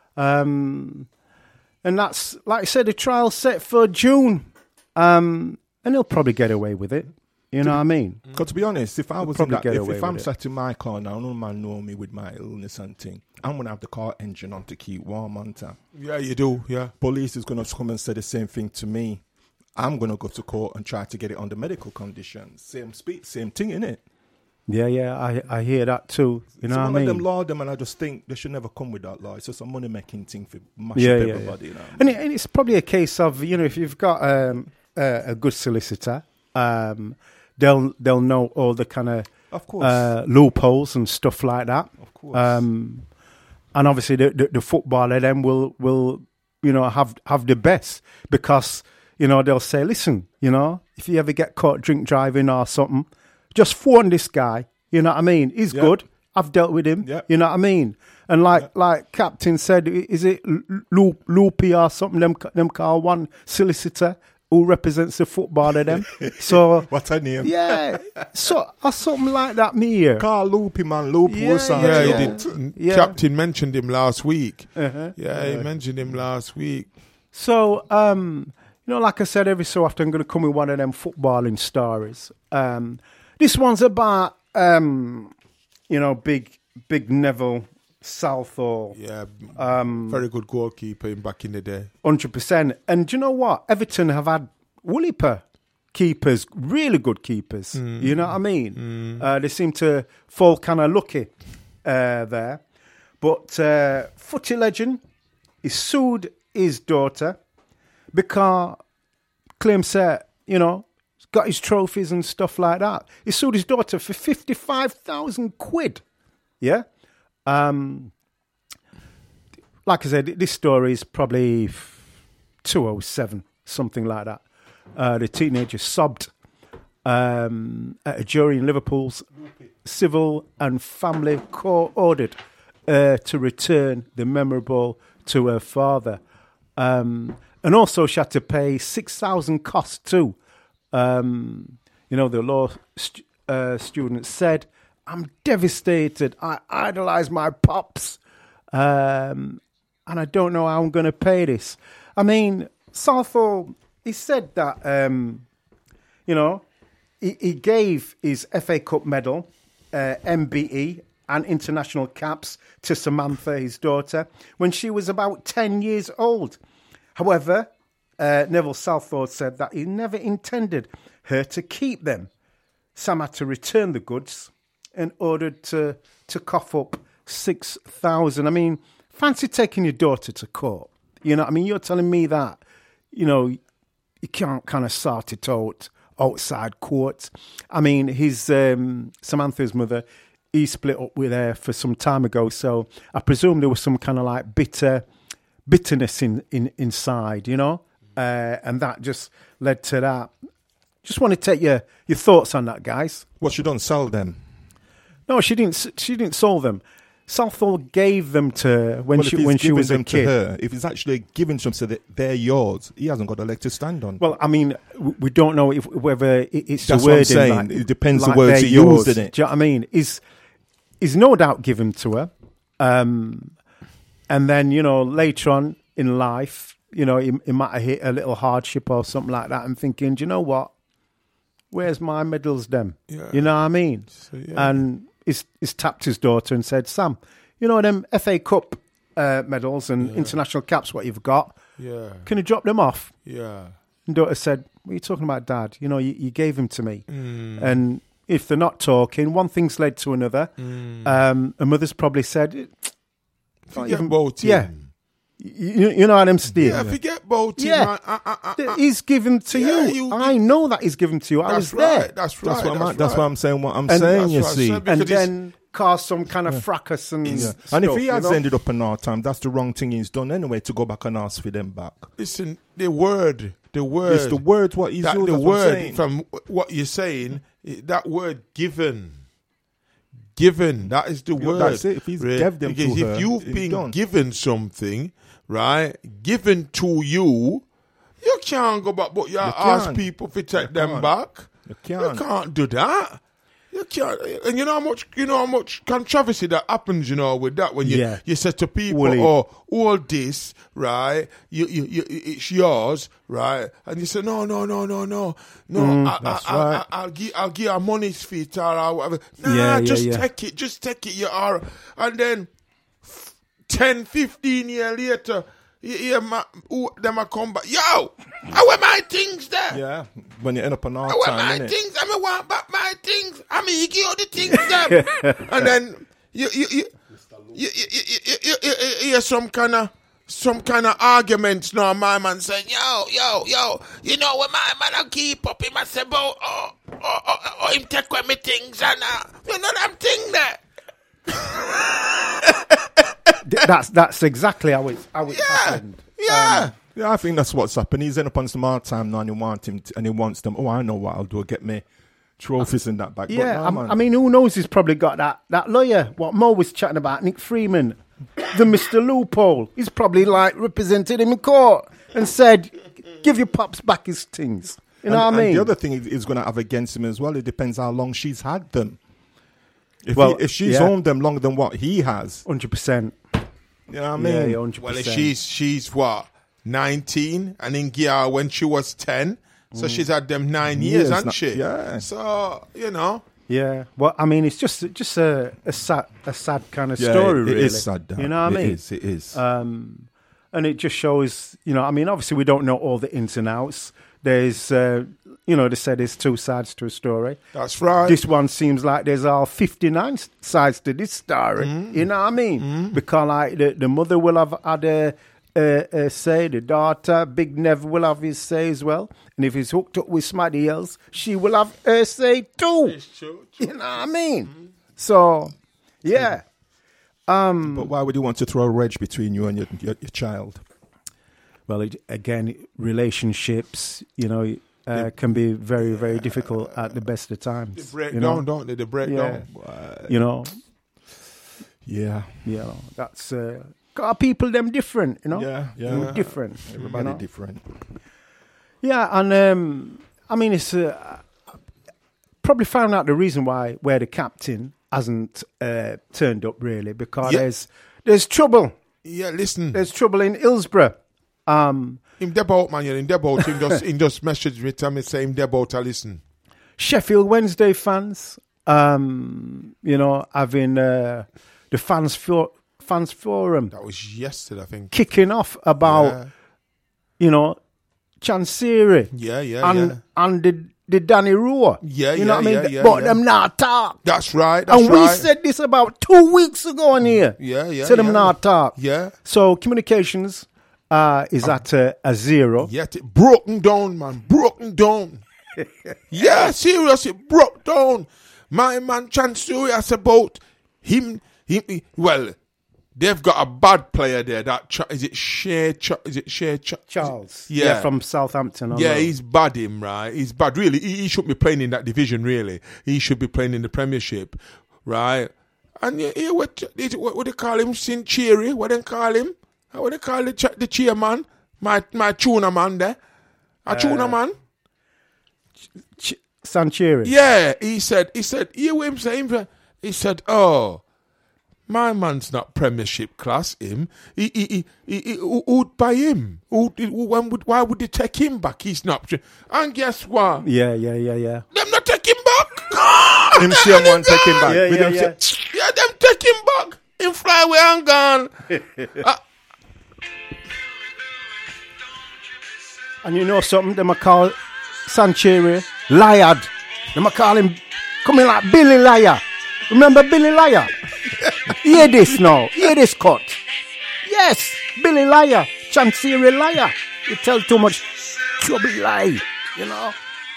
Um, and that's, like I said, the trial's set for June. Um, and he'll probably get away with it. You know what I mean? Because to be honest, if I was in probably that, get if, away if I'm with it. sat in my car now, no man know me with my illness and thing, I'm going to have the car engine on to keep warm on time. Yeah, you do, yeah. Police is going to come and say the same thing to me. I'm going to go to court and try to get it under medical conditions. Same speech, same thing, innit? Yeah, yeah, I I hear that too. You know so what I one mean? of them law them, and I just think they should never come with that law. It's just a money-making thing for mash Yeah, up yeah, everybody. yeah. You know what I And, mean? it, and it's probably a case of, you know, if you've got um, a, a good solicitor, um, they'll they'll know all the kind of Of course. uh, loopholes and stuff like that. Of course. Um, and obviously the, the, the footballer then will will you know have have the best because you know they'll say, listen, you know, if you ever get caught drink driving or something, just phone this guy. You know what I mean? He's Yeah. good. I've dealt with him. Yeah. You know what I mean? And like like Captain said, is it Loop, Loopy or something? Them them call one solicitor who represents the footballer. Them. So What's her name? yeah, so or something like that. Me here. Carl Loopy, man. Loopy Yeah, Wilson. Yeah, he Yeah. did. Yeah. Captain mentioned him last week. Uh-huh. Yeah, he mentioned him last week. So, um, you know, like I said, every so often I'm going to come with one of them footballing stories. Um, this one's about, um, you know, big, big Neville Southall, Yeah, um, very good goalkeeper in back in the day. one hundred percent. And do you know what? Everton have had Wooliper keepers, really good keepers. You know what I mean? Uh, they seem to fall kind of lucky uh, there. But uh, footy legend, he sued his daughter because claims that, you know, he's got his trophies and stuff like that. He sued his daughter for fifty-five thousand quid. Yeah? Um, like I said, this story is probably two oh seven, something like that. Uh, the teenager sobbed um, at a jury in Liverpool's Civil and Family Court ordered uh, to return the memorable to her father. Um, and also she had to pay six thousand costs too. Um, you know, the law st- uh, student said, I'm devastated. I idolize my pops. Um, and I don't know how I'm going to pay this. I mean, Southall, he said that, um, you know, he, he gave his F A Cup medal, uh, M B E, and international caps to Samantha, his daughter, when she was about ten years old. However, uh, Neville Southall said that he never intended her to keep them. Sam had to return the goods and ordered to to cough up six thousand. I mean, fancy taking your daughter to court. You know, I mean, you're telling me that, you know, you can't kind of sort it out outside court. I mean, his um, Samantha's mother, he split up with her for some time ago, so I presume there was some kind of like bitter bitterness in, in inside, you know, uh, and that just led to that. Just want to take your your thoughts on that, guys. What you don't sell them? No, she didn't. s- She didn't sold them. Southall gave them to her when Well, she if he's when she giving was a them kid. to her, if he's actually giving them so that they're yours, he hasn't got a leg to stand on. Well, I mean, w- we don't know if whether it- it's That's the what I'm wording. saying. Like, It depends the like words they're he used, yours. innit? Do you know what I mean? Is is no doubt given to her, um, and then you know later on in life, you know, he, he might have hit a little hardship or something like that, and thinking, do you know what? Where's my medals, them? Yeah. You know what I mean? So, yeah. And he's, he's tapped his daughter and said, Sam, you know them F A Cup uh, medals and international caps, what you've got? Yeah. Can you drop them off? Yeah. And daughter said, what are you talking about, Dad? You know, you, you gave them to me. Mm. And if they're not talking, one thing's led to another. Mm. Um, a mother's probably said, "Can't Forget even- about him. yeah, you, you know what I'm saying? Yeah, forget about him. Yeah. man. Uh, uh, uh, uh. He's given to Yeah, you. you- I know that he's given to you. I That's was there. right. That's right. That's what I'm. that's That's right. why I'm saying what I'm And saying. that's You what I see, said. And Because it's- then cause some kind of fracas and Yeah. stuff, And if he has you know? ended up in our time, that's the wrong thing he's done anyway. To go back and ask for them back. Listen, the word, the word, It's the word what he's that, used. the that's what I'm word saying. from what you're saying, i- that word given, given, that is the Yeah, word. that's it. If he's right? gave them because to if her, you've it's been done. given something, right, given to you, you can't go back, but you, ask can't. people to take You them can't. back. You You can't. can't do that. You can't, and you know how much you know how much controversy that happens, you know, with that when you Yeah. you say to people, Woolly. "Oh, all this, right? You, you, you, it's yours, right?" And you say, "No, no, no, no, no, no. I, that's I, I, right. I, will give, I'll give you a money's fee or whatever. Nah, Yeah, yeah, just yeah. take it, just take it. You are." And then f- ten, fifteen years later, you hear my, who, them a come back. Yo, I wear my things there. Yeah, when you end up on our I want time, my innit? things. I want back my things. I mean, you give all the things them, and then you you you you you you, you, you, you, you hear some kind of some kind of arguments. Now my man saying, "Yo, yo, yo, you know what my man I keep up him. I say about oh oh oh, oh him take away my things and uh, you know them thing there." Th- that's that's exactly how it how it Yeah, happened. yeah. Yeah, I think that's what's happened. He's end up on some hard time now, and he wants him, to, and he wants them. Oh, I know what I'll do. Get me trophies in that bag. But Yeah, nah, I'm- man. I mean, who knows? He's probably got that that lawyer. What Mo was chatting about, Nick Freeman, the Mister Loophole. He's probably like represented him in court and said, "Give your pops back his things." You know and, what I mean? And the other thing he- he's going to have against him as well. It depends how long she's had them. If, Well, he, if she's yeah. owned them longer than what he has, Hundred percent. you know what I Yeah, mean? yeah, hundred Well, if percent. she's she's what nineteen, and in Gia when she was ten, so she's had them nine years, Years, hasn't not- she? yeah. So you know, Yeah. Well, I mean, it's just just a a sad a sad kind of Yeah, story. it- really. it is sad. That. You know what I It mean? is, It is. Um, and it just shows, you know, I mean, obviously we don't know all the ins and outs. There's, uh, you know, they said there's two sides to a story. that's right. This one seems like there's all fifty-nine s- sides to this story. Mm. You know what I mean? Because like the, the mother will have had a, a, a say, the daughter, Big Nev will have his say as well. And if he's hooked up with somebody else, she will have her say too. True, You know what I mean? So, yeah. but why would you want to throw a wedge between you and your, your, your child? Well, it, again, relationships, you know, uh, can be very, very difficult at the best of times. They break you know? down, don't they? They break Yeah. down. You know, Yeah, you know, that's uh, got people them different, you know. yeah, yeah. We're different. Everybody you know? different. Yeah, and um, I mean, it's uh, probably found out the reason why where the captain hasn't uh, turned up really because Yeah. there's there's trouble. Yeah, listen. There's trouble in Hillsborough. Um, Him deb out, man. Him deb out. Him just, him just message me, tell me, say him deb out. I listen. Sheffield Wednesday fans, um, you know, having uh, the fans for, fans forum That was yesterday, I think. kicking off about Yeah, you know Chansiri yeah, yeah. and yeah. and the the Danny Rowe. Yeah, you know yeah, what I mean. yeah, yeah, but yeah. them not talk. That's right. That's And we right. said this about two weeks ago on here. Yeah, yeah. Said them yeah. not talk. Yeah. So communications uh, is at a, a zero. Yet it broken down, man. Broken down. Yeah, seriously, broke down. My man Chansuri, I said about him, him. he- Well, they've got a bad player there. That Ch- is it Shea? Ch- is it Shea? Ch- Charles. Yeah. from Southampton. I Yeah, know. he's bad, him, right? He's bad. Really, he, he shouldn't be playing in that division, really. He should be playing in the Premiership, right? And you hear what, what, what they call him, Sinchiri, what they call him? What they call the, ch- the chairman? My my tuna man there. A tuna man? Ch- Sanchiri. Yeah, he said, he said, you hear him saying, he said, oh, my man's not Premiership class, him. He, he, he, he, he who, who'd buy him? Who, who, when would, why would they take him back? He's not. And guess what? Yeah, yeah, yeah, yeah. Them not take him back. Him see him one take him back. Yeah, With yeah, him yeah. say- Yeah, them take him back. Him fly away and gone. uh, And you know something? They might call Sanchiri Liard. They might call him coming like Billy Liar. Remember Billy Liar? Hear this now. Hear this cut. Yes, Billy Liar. Chancery Liar. You tell too much trouble lie. You know?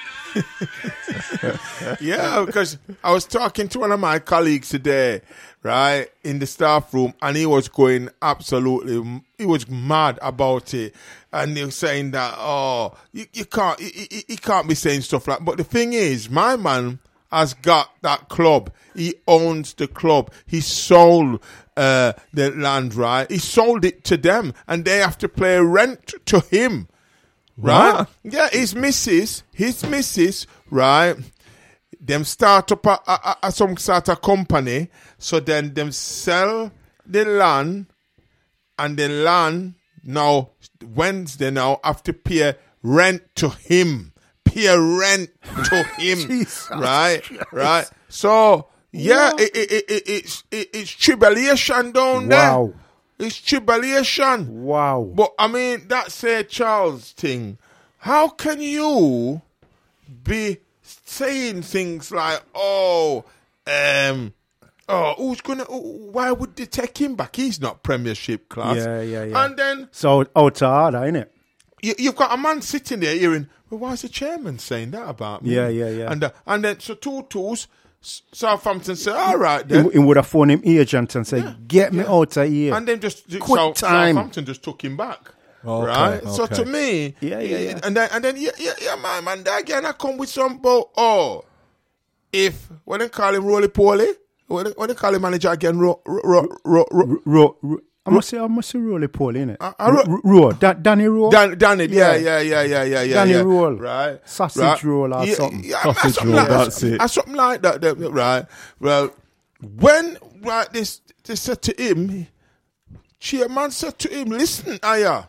yeah, because I was talking to one of my colleagues today, right, in the staff room, and he was going absolutely, he was mad about it. And they were saying that, oh, you, you can't, he, he, he can't be saying stuff like, but the thing is, my man has got that club. He owns the club. He sold uh, the land, right? He sold it to them, and they have to pay rent to him, right? What? Yeah, his missus, his missus, right? Them start up a, a, a, some sort of company, so then them sell the land, and the land now, Wednesday now, have to pay rent to him. Pay rent to him. Jesus right? Christ. Right? So, yeah, it, it, it, it, it's, it, it's tribulation down Wow. there. It's tribulation. Wow. But, I mean, that's a Charles thing. How can you be saying things like, oh, um, oh, who's gonna? Why would they take him back? He's not Premiership class. Yeah, yeah, yeah. And then So out to hard, ain't it? you, you've got a man sitting there hearing, well, why is the chairman saying that about me? Yeah, yeah, yeah. And uh, and then so two twos, Southampton say, all right then. He, he would have phoned him agent and said, Yeah, get me out of here. And then just Quick South, time. Southampton just took him back. Okay, right? So okay. to me, Yeah, yeah, yeah. and then and then yeah, yeah, yeah man, man, that again I come with some boat. Oh, if when they call him Roly Poly, when they, when they call him manager again, ro, ro, ro, ro, Ro, ro, I must say, I must say, Roly Poly, innit? Uh, uh, Ro- Ro, Ro, Da- Danny Ro, Dan, Danny, yeah, Yeah. yeah, yeah, yeah, yeah, yeah. Danny yeah. roll. right? Sausage right. roll or yeah, something. Yeah, Sausage something roll, like, that's it. uh, Something like that, that, right? Well, when right, this they said to him, chairman said to him, "Listen, Aya,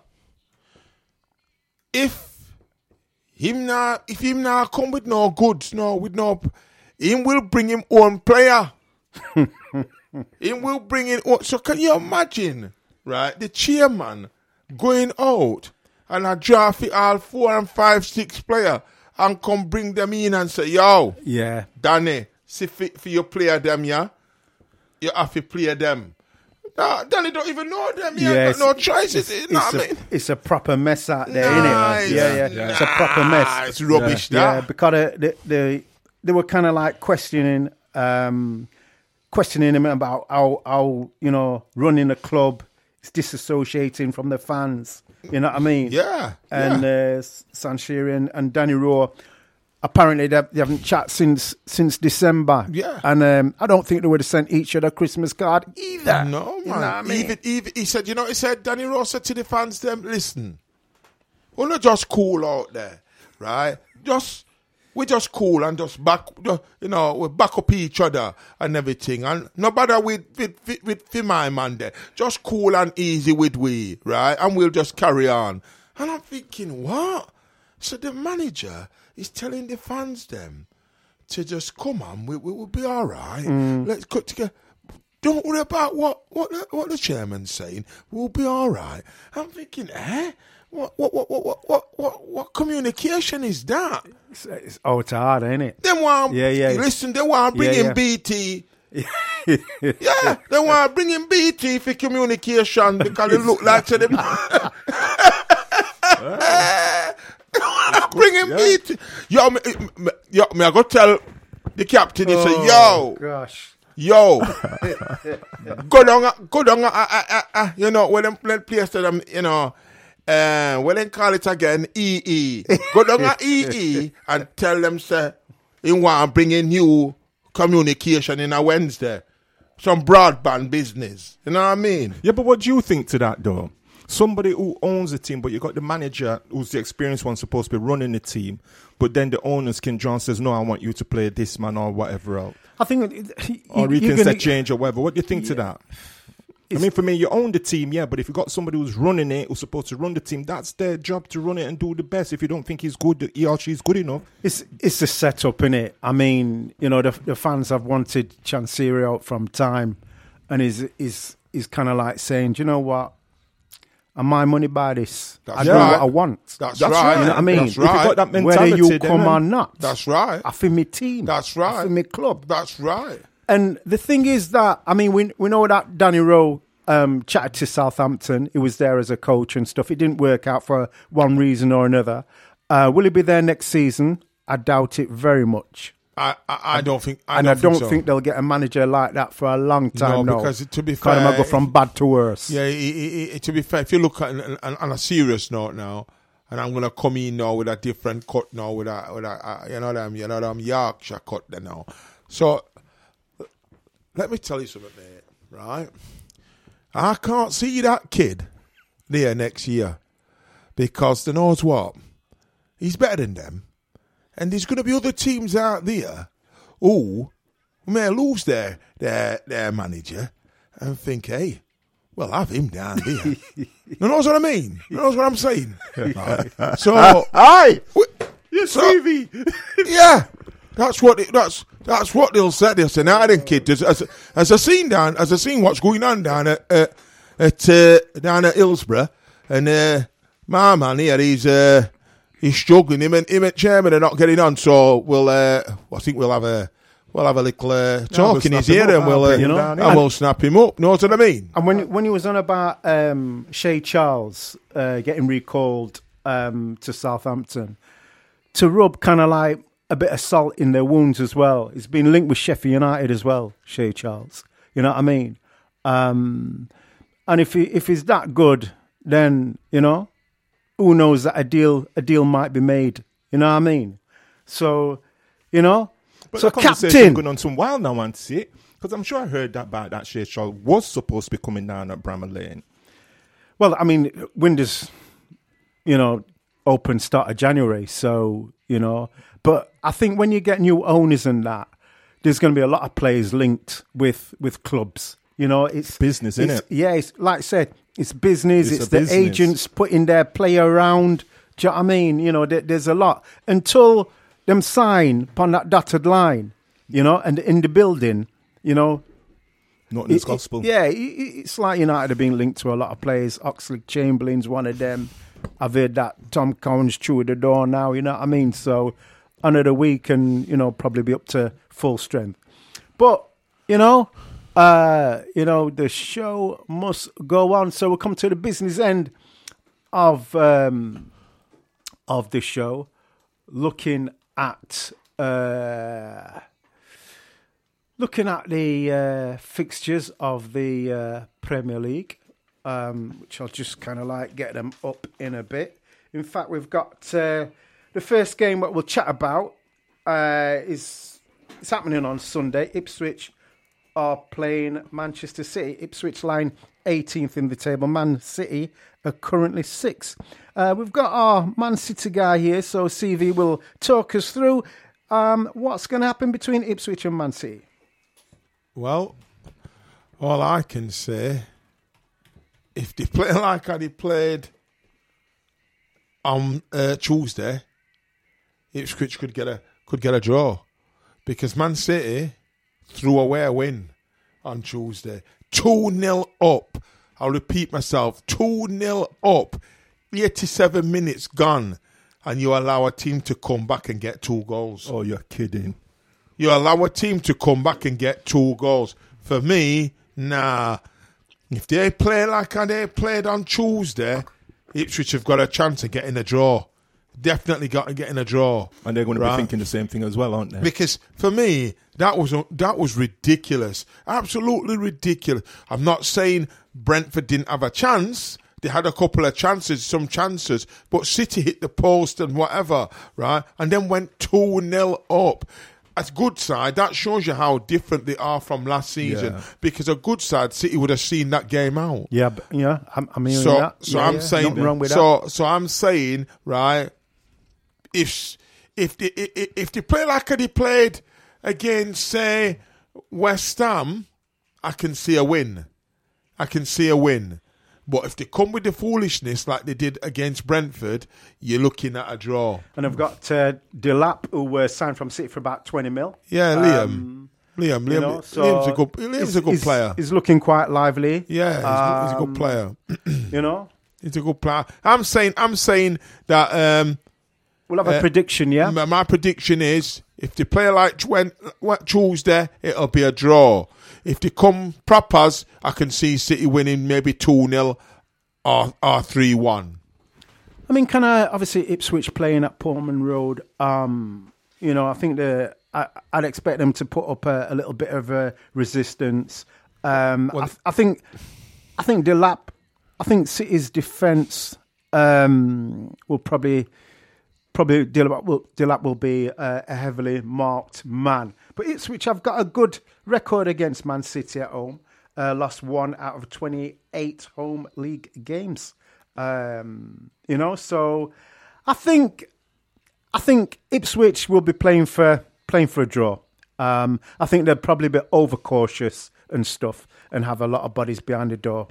if him now, if him now come with no goods, no with no, him will bring him own player." Him will bring in. So can you imagine, right? The chairman going out and I draft it all four and five, six player and come bring them in and say, yo, Yeah. Danny, see for, for your player them, yeah? You have to play them. No, Danny don't even know them. He Yeah, ain't got no it's- choices. It's, you know it's, what I a, mean? it's a proper mess out there, Nice. innit? Yeah, yeah, It's a proper Nah, mess. It's rubbish, Yeah, that. because uh, they, they, they were kind of like questioning um, questioning him about how, how, you know, running a club is disassociating from the fans. You know what I mean? Yeah. And yeah. uh, Sanchiri and, and Danny Rowe, apparently they, they haven't chat since since December. Yeah. And um, I don't think they would have sent each other a Christmas card either. No, man. You know what I mean? even, even, he said, you know, he said, Danny Rowe said to the fans, them, listen, we're not just cool out there, right? Just, we just cool and just back, you know, we back up each other and everything. And no bother with, with, with, with, with my man there. Just cool and easy with we, right? And we'll just carry on. And I'm thinking, what? So the manager is telling the fans them to just come on, we, we will be all right. Mm. Let's cut together. Don't worry about what, what, the, what the chairman's saying. We'll be all right. I'm thinking, eh? What, what, what, what, what, what, what, what communication is that? It's, it's out hard, ain't it? They want, Yeah, yeah. listen, they want to bring Yeah, in yeah. B T. Yeah, they want to bring in B T for communication because it look like to them. Bring in B T. Yo, me, me, yo, me I go tell the captain, he say, yo, Gosh. yo, go down, go down, uh, uh, uh, uh, you know, when them when place to them, you know, uh, when they call it again, E E. Go down at E E and tell them, say, he want to bring in new communication in a Wednesday. Some broadband business. You know what I mean? Yeah, but what do you think to that, though? Somebody who owns the team, but you got the manager who's the experienced one supposed to be running the team, but then the owners can John says, no, I want you to play this man or whatever else. I think, it, you, or he can gonna, say change or whatever. What do you think yeah. to that? I mean, for me, you own the team, yeah, but if you got somebody who's running it, who's supposed to run the team, that's their job to run it and do the best. If you don't think he's good, he or she's good enough. It's it's a setup, innit? I mean, you know, the, the fans have wanted Chansiri out from time, and is is is kind of like saying, do you know what? And my money by this. That's I do right. what I want. That's, That's right. right. You know what I mean? That's right. If you got that mentality, whether you come then, or not. That's right. I feel my team. That's right. I feel my club. That's right. And the thing is that, I mean, we we know that Danny Rowe um, chatted to Southampton. He was there as a coach and stuff. It didn't work out for one reason or another. Uh, will he be there next season? I doubt it very much. I, I, I don't think, I and don't I don't think, so. think they'll get a manager like that for a long time. No, now. because to be kind fair, of go from bad to worse. Yeah, it, it, it, to be fair, if you look at on, on a serious note now, and I'm gonna come in now with a different cut now, with a, with a uh, you know them, you know them Yorkshire cut there now. So let me tell you something, mate. Right, I can't see that kid there next year because the knows what, he's better than them. And there's going to be other teams out there who may lose their, their their manager and think, hey, well, have him down there. You know what I mean? You know what I'm saying? Right. So, aye, you see, yeah, that's what it, that's that's what they'll say. They'll say, "Now then, kid, as as, as I seen down, as I seen what's going on down at uh, at uh, down at Hillsborough, and uh, my man here, he's." Uh, He's struggling. Him and him and Chairman are not getting on. So we'll. Uh, I think we'll have a. We'll have a little uh, talk we'll in his snap him ear, up, and we'll. Uh, you know? and we'll snap him up. Know what I mean? And when when he was on about um, Shea Charles uh, getting recalled um, to Southampton, to rub kind of like a bit of salt in their wounds as well. He's been linked with Sheffield United as well, Shea Charles. You know what I mean? Um, and if he if he's that good, then you know. Who knows that a deal a deal might be made? You know what I mean? So, you know, but so the conversation captain going on some while now, I see it because I'm sure I heard that about that Shea Charles was supposed to be coming down at Bramall Lane. Well, I mean, windows, you know, open start of January, so you know. But I think when you get new owners and that, there's going to be a lot of players linked with with clubs. You know, it's business, isn't it's, it? Yeah, it's like I said. It's business, It's it's, a the business. agents putting their player around. Do you know what I mean? You know, there, there's a lot. Until them sign upon that dotted line, you know, and in the building, you know. Not in this it- gospel. It, yeah, it, it's like United have been linked to a lot of players. Oxlade Chamberlain's one of them. I've heard that Tom Collins through the door now, you know what I mean? So, another week and, you know, probably be up to full strength. But, you know... Uh, you know, the show must go on. So we'll come to the business end of um, of the show, looking at uh, looking at the uh, fixtures of the uh, Premier League, um, which I'll just kind of like get them up in a bit. In fact, we've got uh, the first game that we'll chat about uh, is it's happening on Sunday. Ipswich are playing Manchester City. Ipswich line eighteenth in the table. Man City are currently sixth. Uh, we've got our Man City guy here, so C V will talk us through um, what's going to happen between Ipswich and Man City. Well, all I can say, if they play like how they played on uh, Tuesday, Ipswich could get a could get a draw because Man City threw away a win on Tuesday. two nil up. I'll repeat myself. two nil up. eighty-seven minutes gone. And you allow a team to come back and get two goals. Oh, you're kidding. You allow a team to come back and get two goals. For me, nah. If they play like how they played on Tuesday, Ipswich have got a chance of getting a draw. Definitely got to get in a draw. And they're going to Right. be thinking the same thing as well, aren't they? Because for me, that was that was ridiculous. Absolutely ridiculous. I'm not saying Brentford didn't have a chance. They had a couple of chances, some chances, but City hit the post and whatever, right? And then went two nil up. as good side, that shows you how different they are from last season. Yeah. Because a good side, City would have seen that game out. Yeah, but, yeah, I'm, I'm hearing So, that. so Yeah, I'm yeah, saying, nothing wrong with so, that. so I'm saying, right? If if they, if if they play like they played against, say, West Ham, I can see a win. I can see a win. But if they come with the foolishness like they did against Brentford, you're looking at a draw. And I've got uh, Delap, who were signed from City for about twenty mil. Yeah, Liam. Um, Liam, Liam, you know, so Liam's a good, Liam's he's- a good he's- player. He's looking quite lively. Yeah, he's, a- he's a Um, good player. You know, He's a good player. I'm saying, I'm saying that um, we'll have a Uh, prediction. Yeah, my, my prediction is if they play like Twen- Tuesday, it'll be a draw. If they come propers, I can see City winning maybe two nil or or three one. I mean, kind of obviously Ipswich playing at Portman Road. Um, you know, I think the I, I'd expect them to put up a, a little bit of a resistance. Um, Well, I, I think I think Delap, I think City's defence um, will probably probably Delap will Delap will be a, a heavily marked man. But Ipswich have got a good record against Man City at home. Uh, lost one out of twenty-eight home league games. Um, you know, so I think I think Ipswich will be playing for playing for a draw. Um, I think they'll probably be overcautious and stuff, and have a lot of bodies behind the door.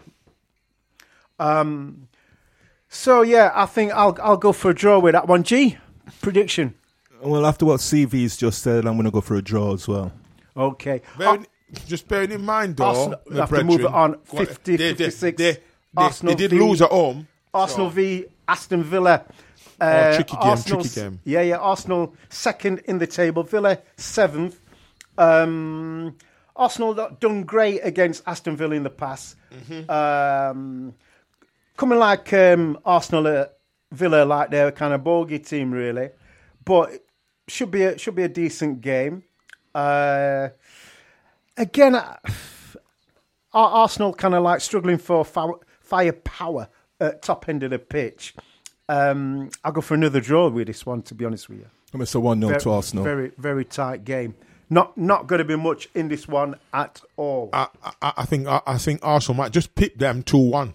Um, so yeah, I think I'll I'll go for a draw with that one. G, prediction. Well, after what C V's just said, I'm going to go for a draw as well. Okay. Bearing, just bearing in mind, though, Arsenal my have to move it brethren, on. go fifty, they, they, fifty-six. They, they, Arsenal they did v- lose at home. Arsenal v Aston Villa. Uh, Oh, tricky game, Arsenal's- tricky game. Yeah, yeah. Arsenal second in the table. Villa seventh. Um, Arsenal not done great against Aston Villa in the past. Mm-hmm. Um, coming like um, Arsenal, uh, Villa, like they're a kind of bogey team, really. But it should be a, should be a decent game. Uh, again, uh, Arsenal kind of like struggling for fi- firepower at top end of the pitch. Um, I'll go for another draw with this one, to be honest with you. I mean, it's a one nil Very, to Arsenal. Very, very tight game. Not not going to be much in this one at all. I, I, I think I, I think Arsenal might just pick them two one.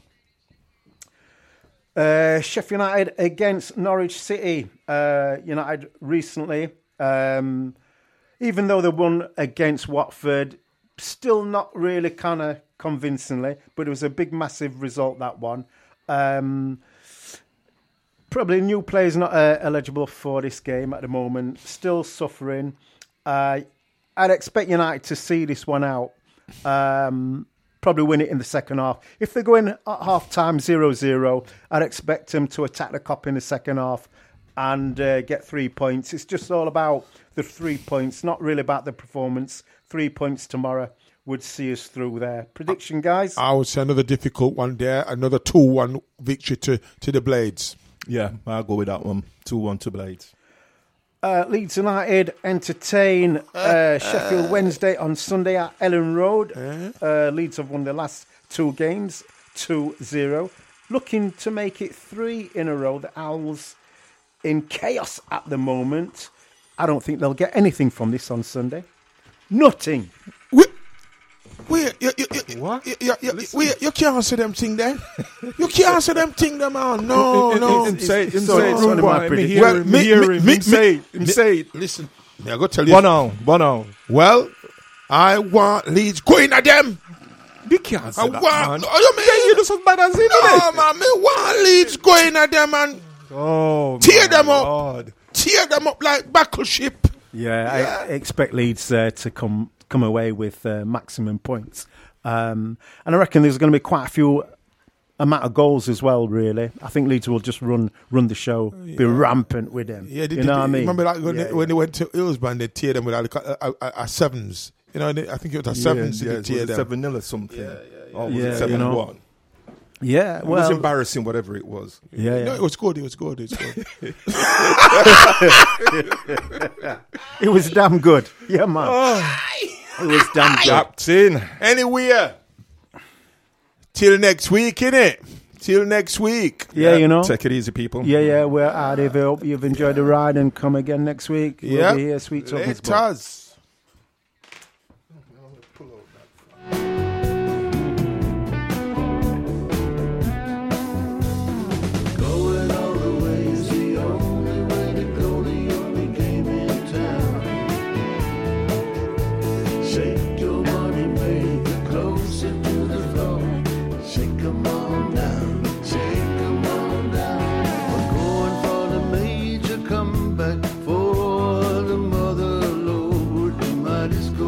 Uh, Sheffield United against Norwich City. Uh, United recently, um, even though they won against Watford, still not really kind of convincingly, but it was a big, massive result, that one. Um, probably new players not uh, eligible for this game at the moment, still suffering. Uh, I'd expect United to see this one out. Um, probably win it in the second half. If they go in at half time zero zero, I'd expect them to attack the Kop in the second half and uh, get three points. It's just all about the three points, not really about the performance. Three points tomorrow would see us through there. Prediction, guys? I would say another difficult one there. Another two one victory to, to the Blades. Yeah, I'll go with that one. two one to Blades. Uh, Leeds United entertain uh, Sheffield Wednesday on Sunday at Ellen Road. Uh, Leeds have won their last two games, two zero. Looking to make it three in a row. The Owls in chaos at the moment. I don't think they'll get anything from this on Sunday. Nothing. Wait, wait, you, you, you, What? You, you, you, wait, you can't answer them thing there. You can't answer them thing there, man. No, no. Him say it, him So say it. it's one of my Me predictions. hear Well, him, me- me hear me- him. me- Him say it, him me- say it. Listen, me, I go tell you. One on, one on. Well, I want Leeds going at them. You can't say I that, want. man. Oh, you mean? You just as bad as him, Oh, innit? man, me want Leeds going at them and Oh, tear my them up. God. tear them up like battleship. Yeah, I expect Leeds uh, to come come away with uh, maximum points. Um, and I reckon there's going to be quite a few amount of goals as well, really. I think Leeds will just run run the show, be rampant with them. Yeah, they, you they, know they, what I mean? Remember like when, Yeah, they, when they went to Hillsborough, they teared them with a, a, a, a sevens. You know, they, I think it was a sevens. Yeah, they yeah, teared it was them. seven nil or something. Yeah, yeah, Or was Yeah, it you seven know. one? yeah, It was well, embarrassing, whatever it was. yeah, No, yeah. it was good. It was good. It was good. It was damn good. Yeah, man. It was damn good. Captain. Anyway, till next week, innit? Till next week. Yeah, you know. Take it easy, people. Yeah, yeah, we're out of here. Hope you've enjoyed the ride and come again next week. We'll Yeah. be here, Sweet Talkers. Let us.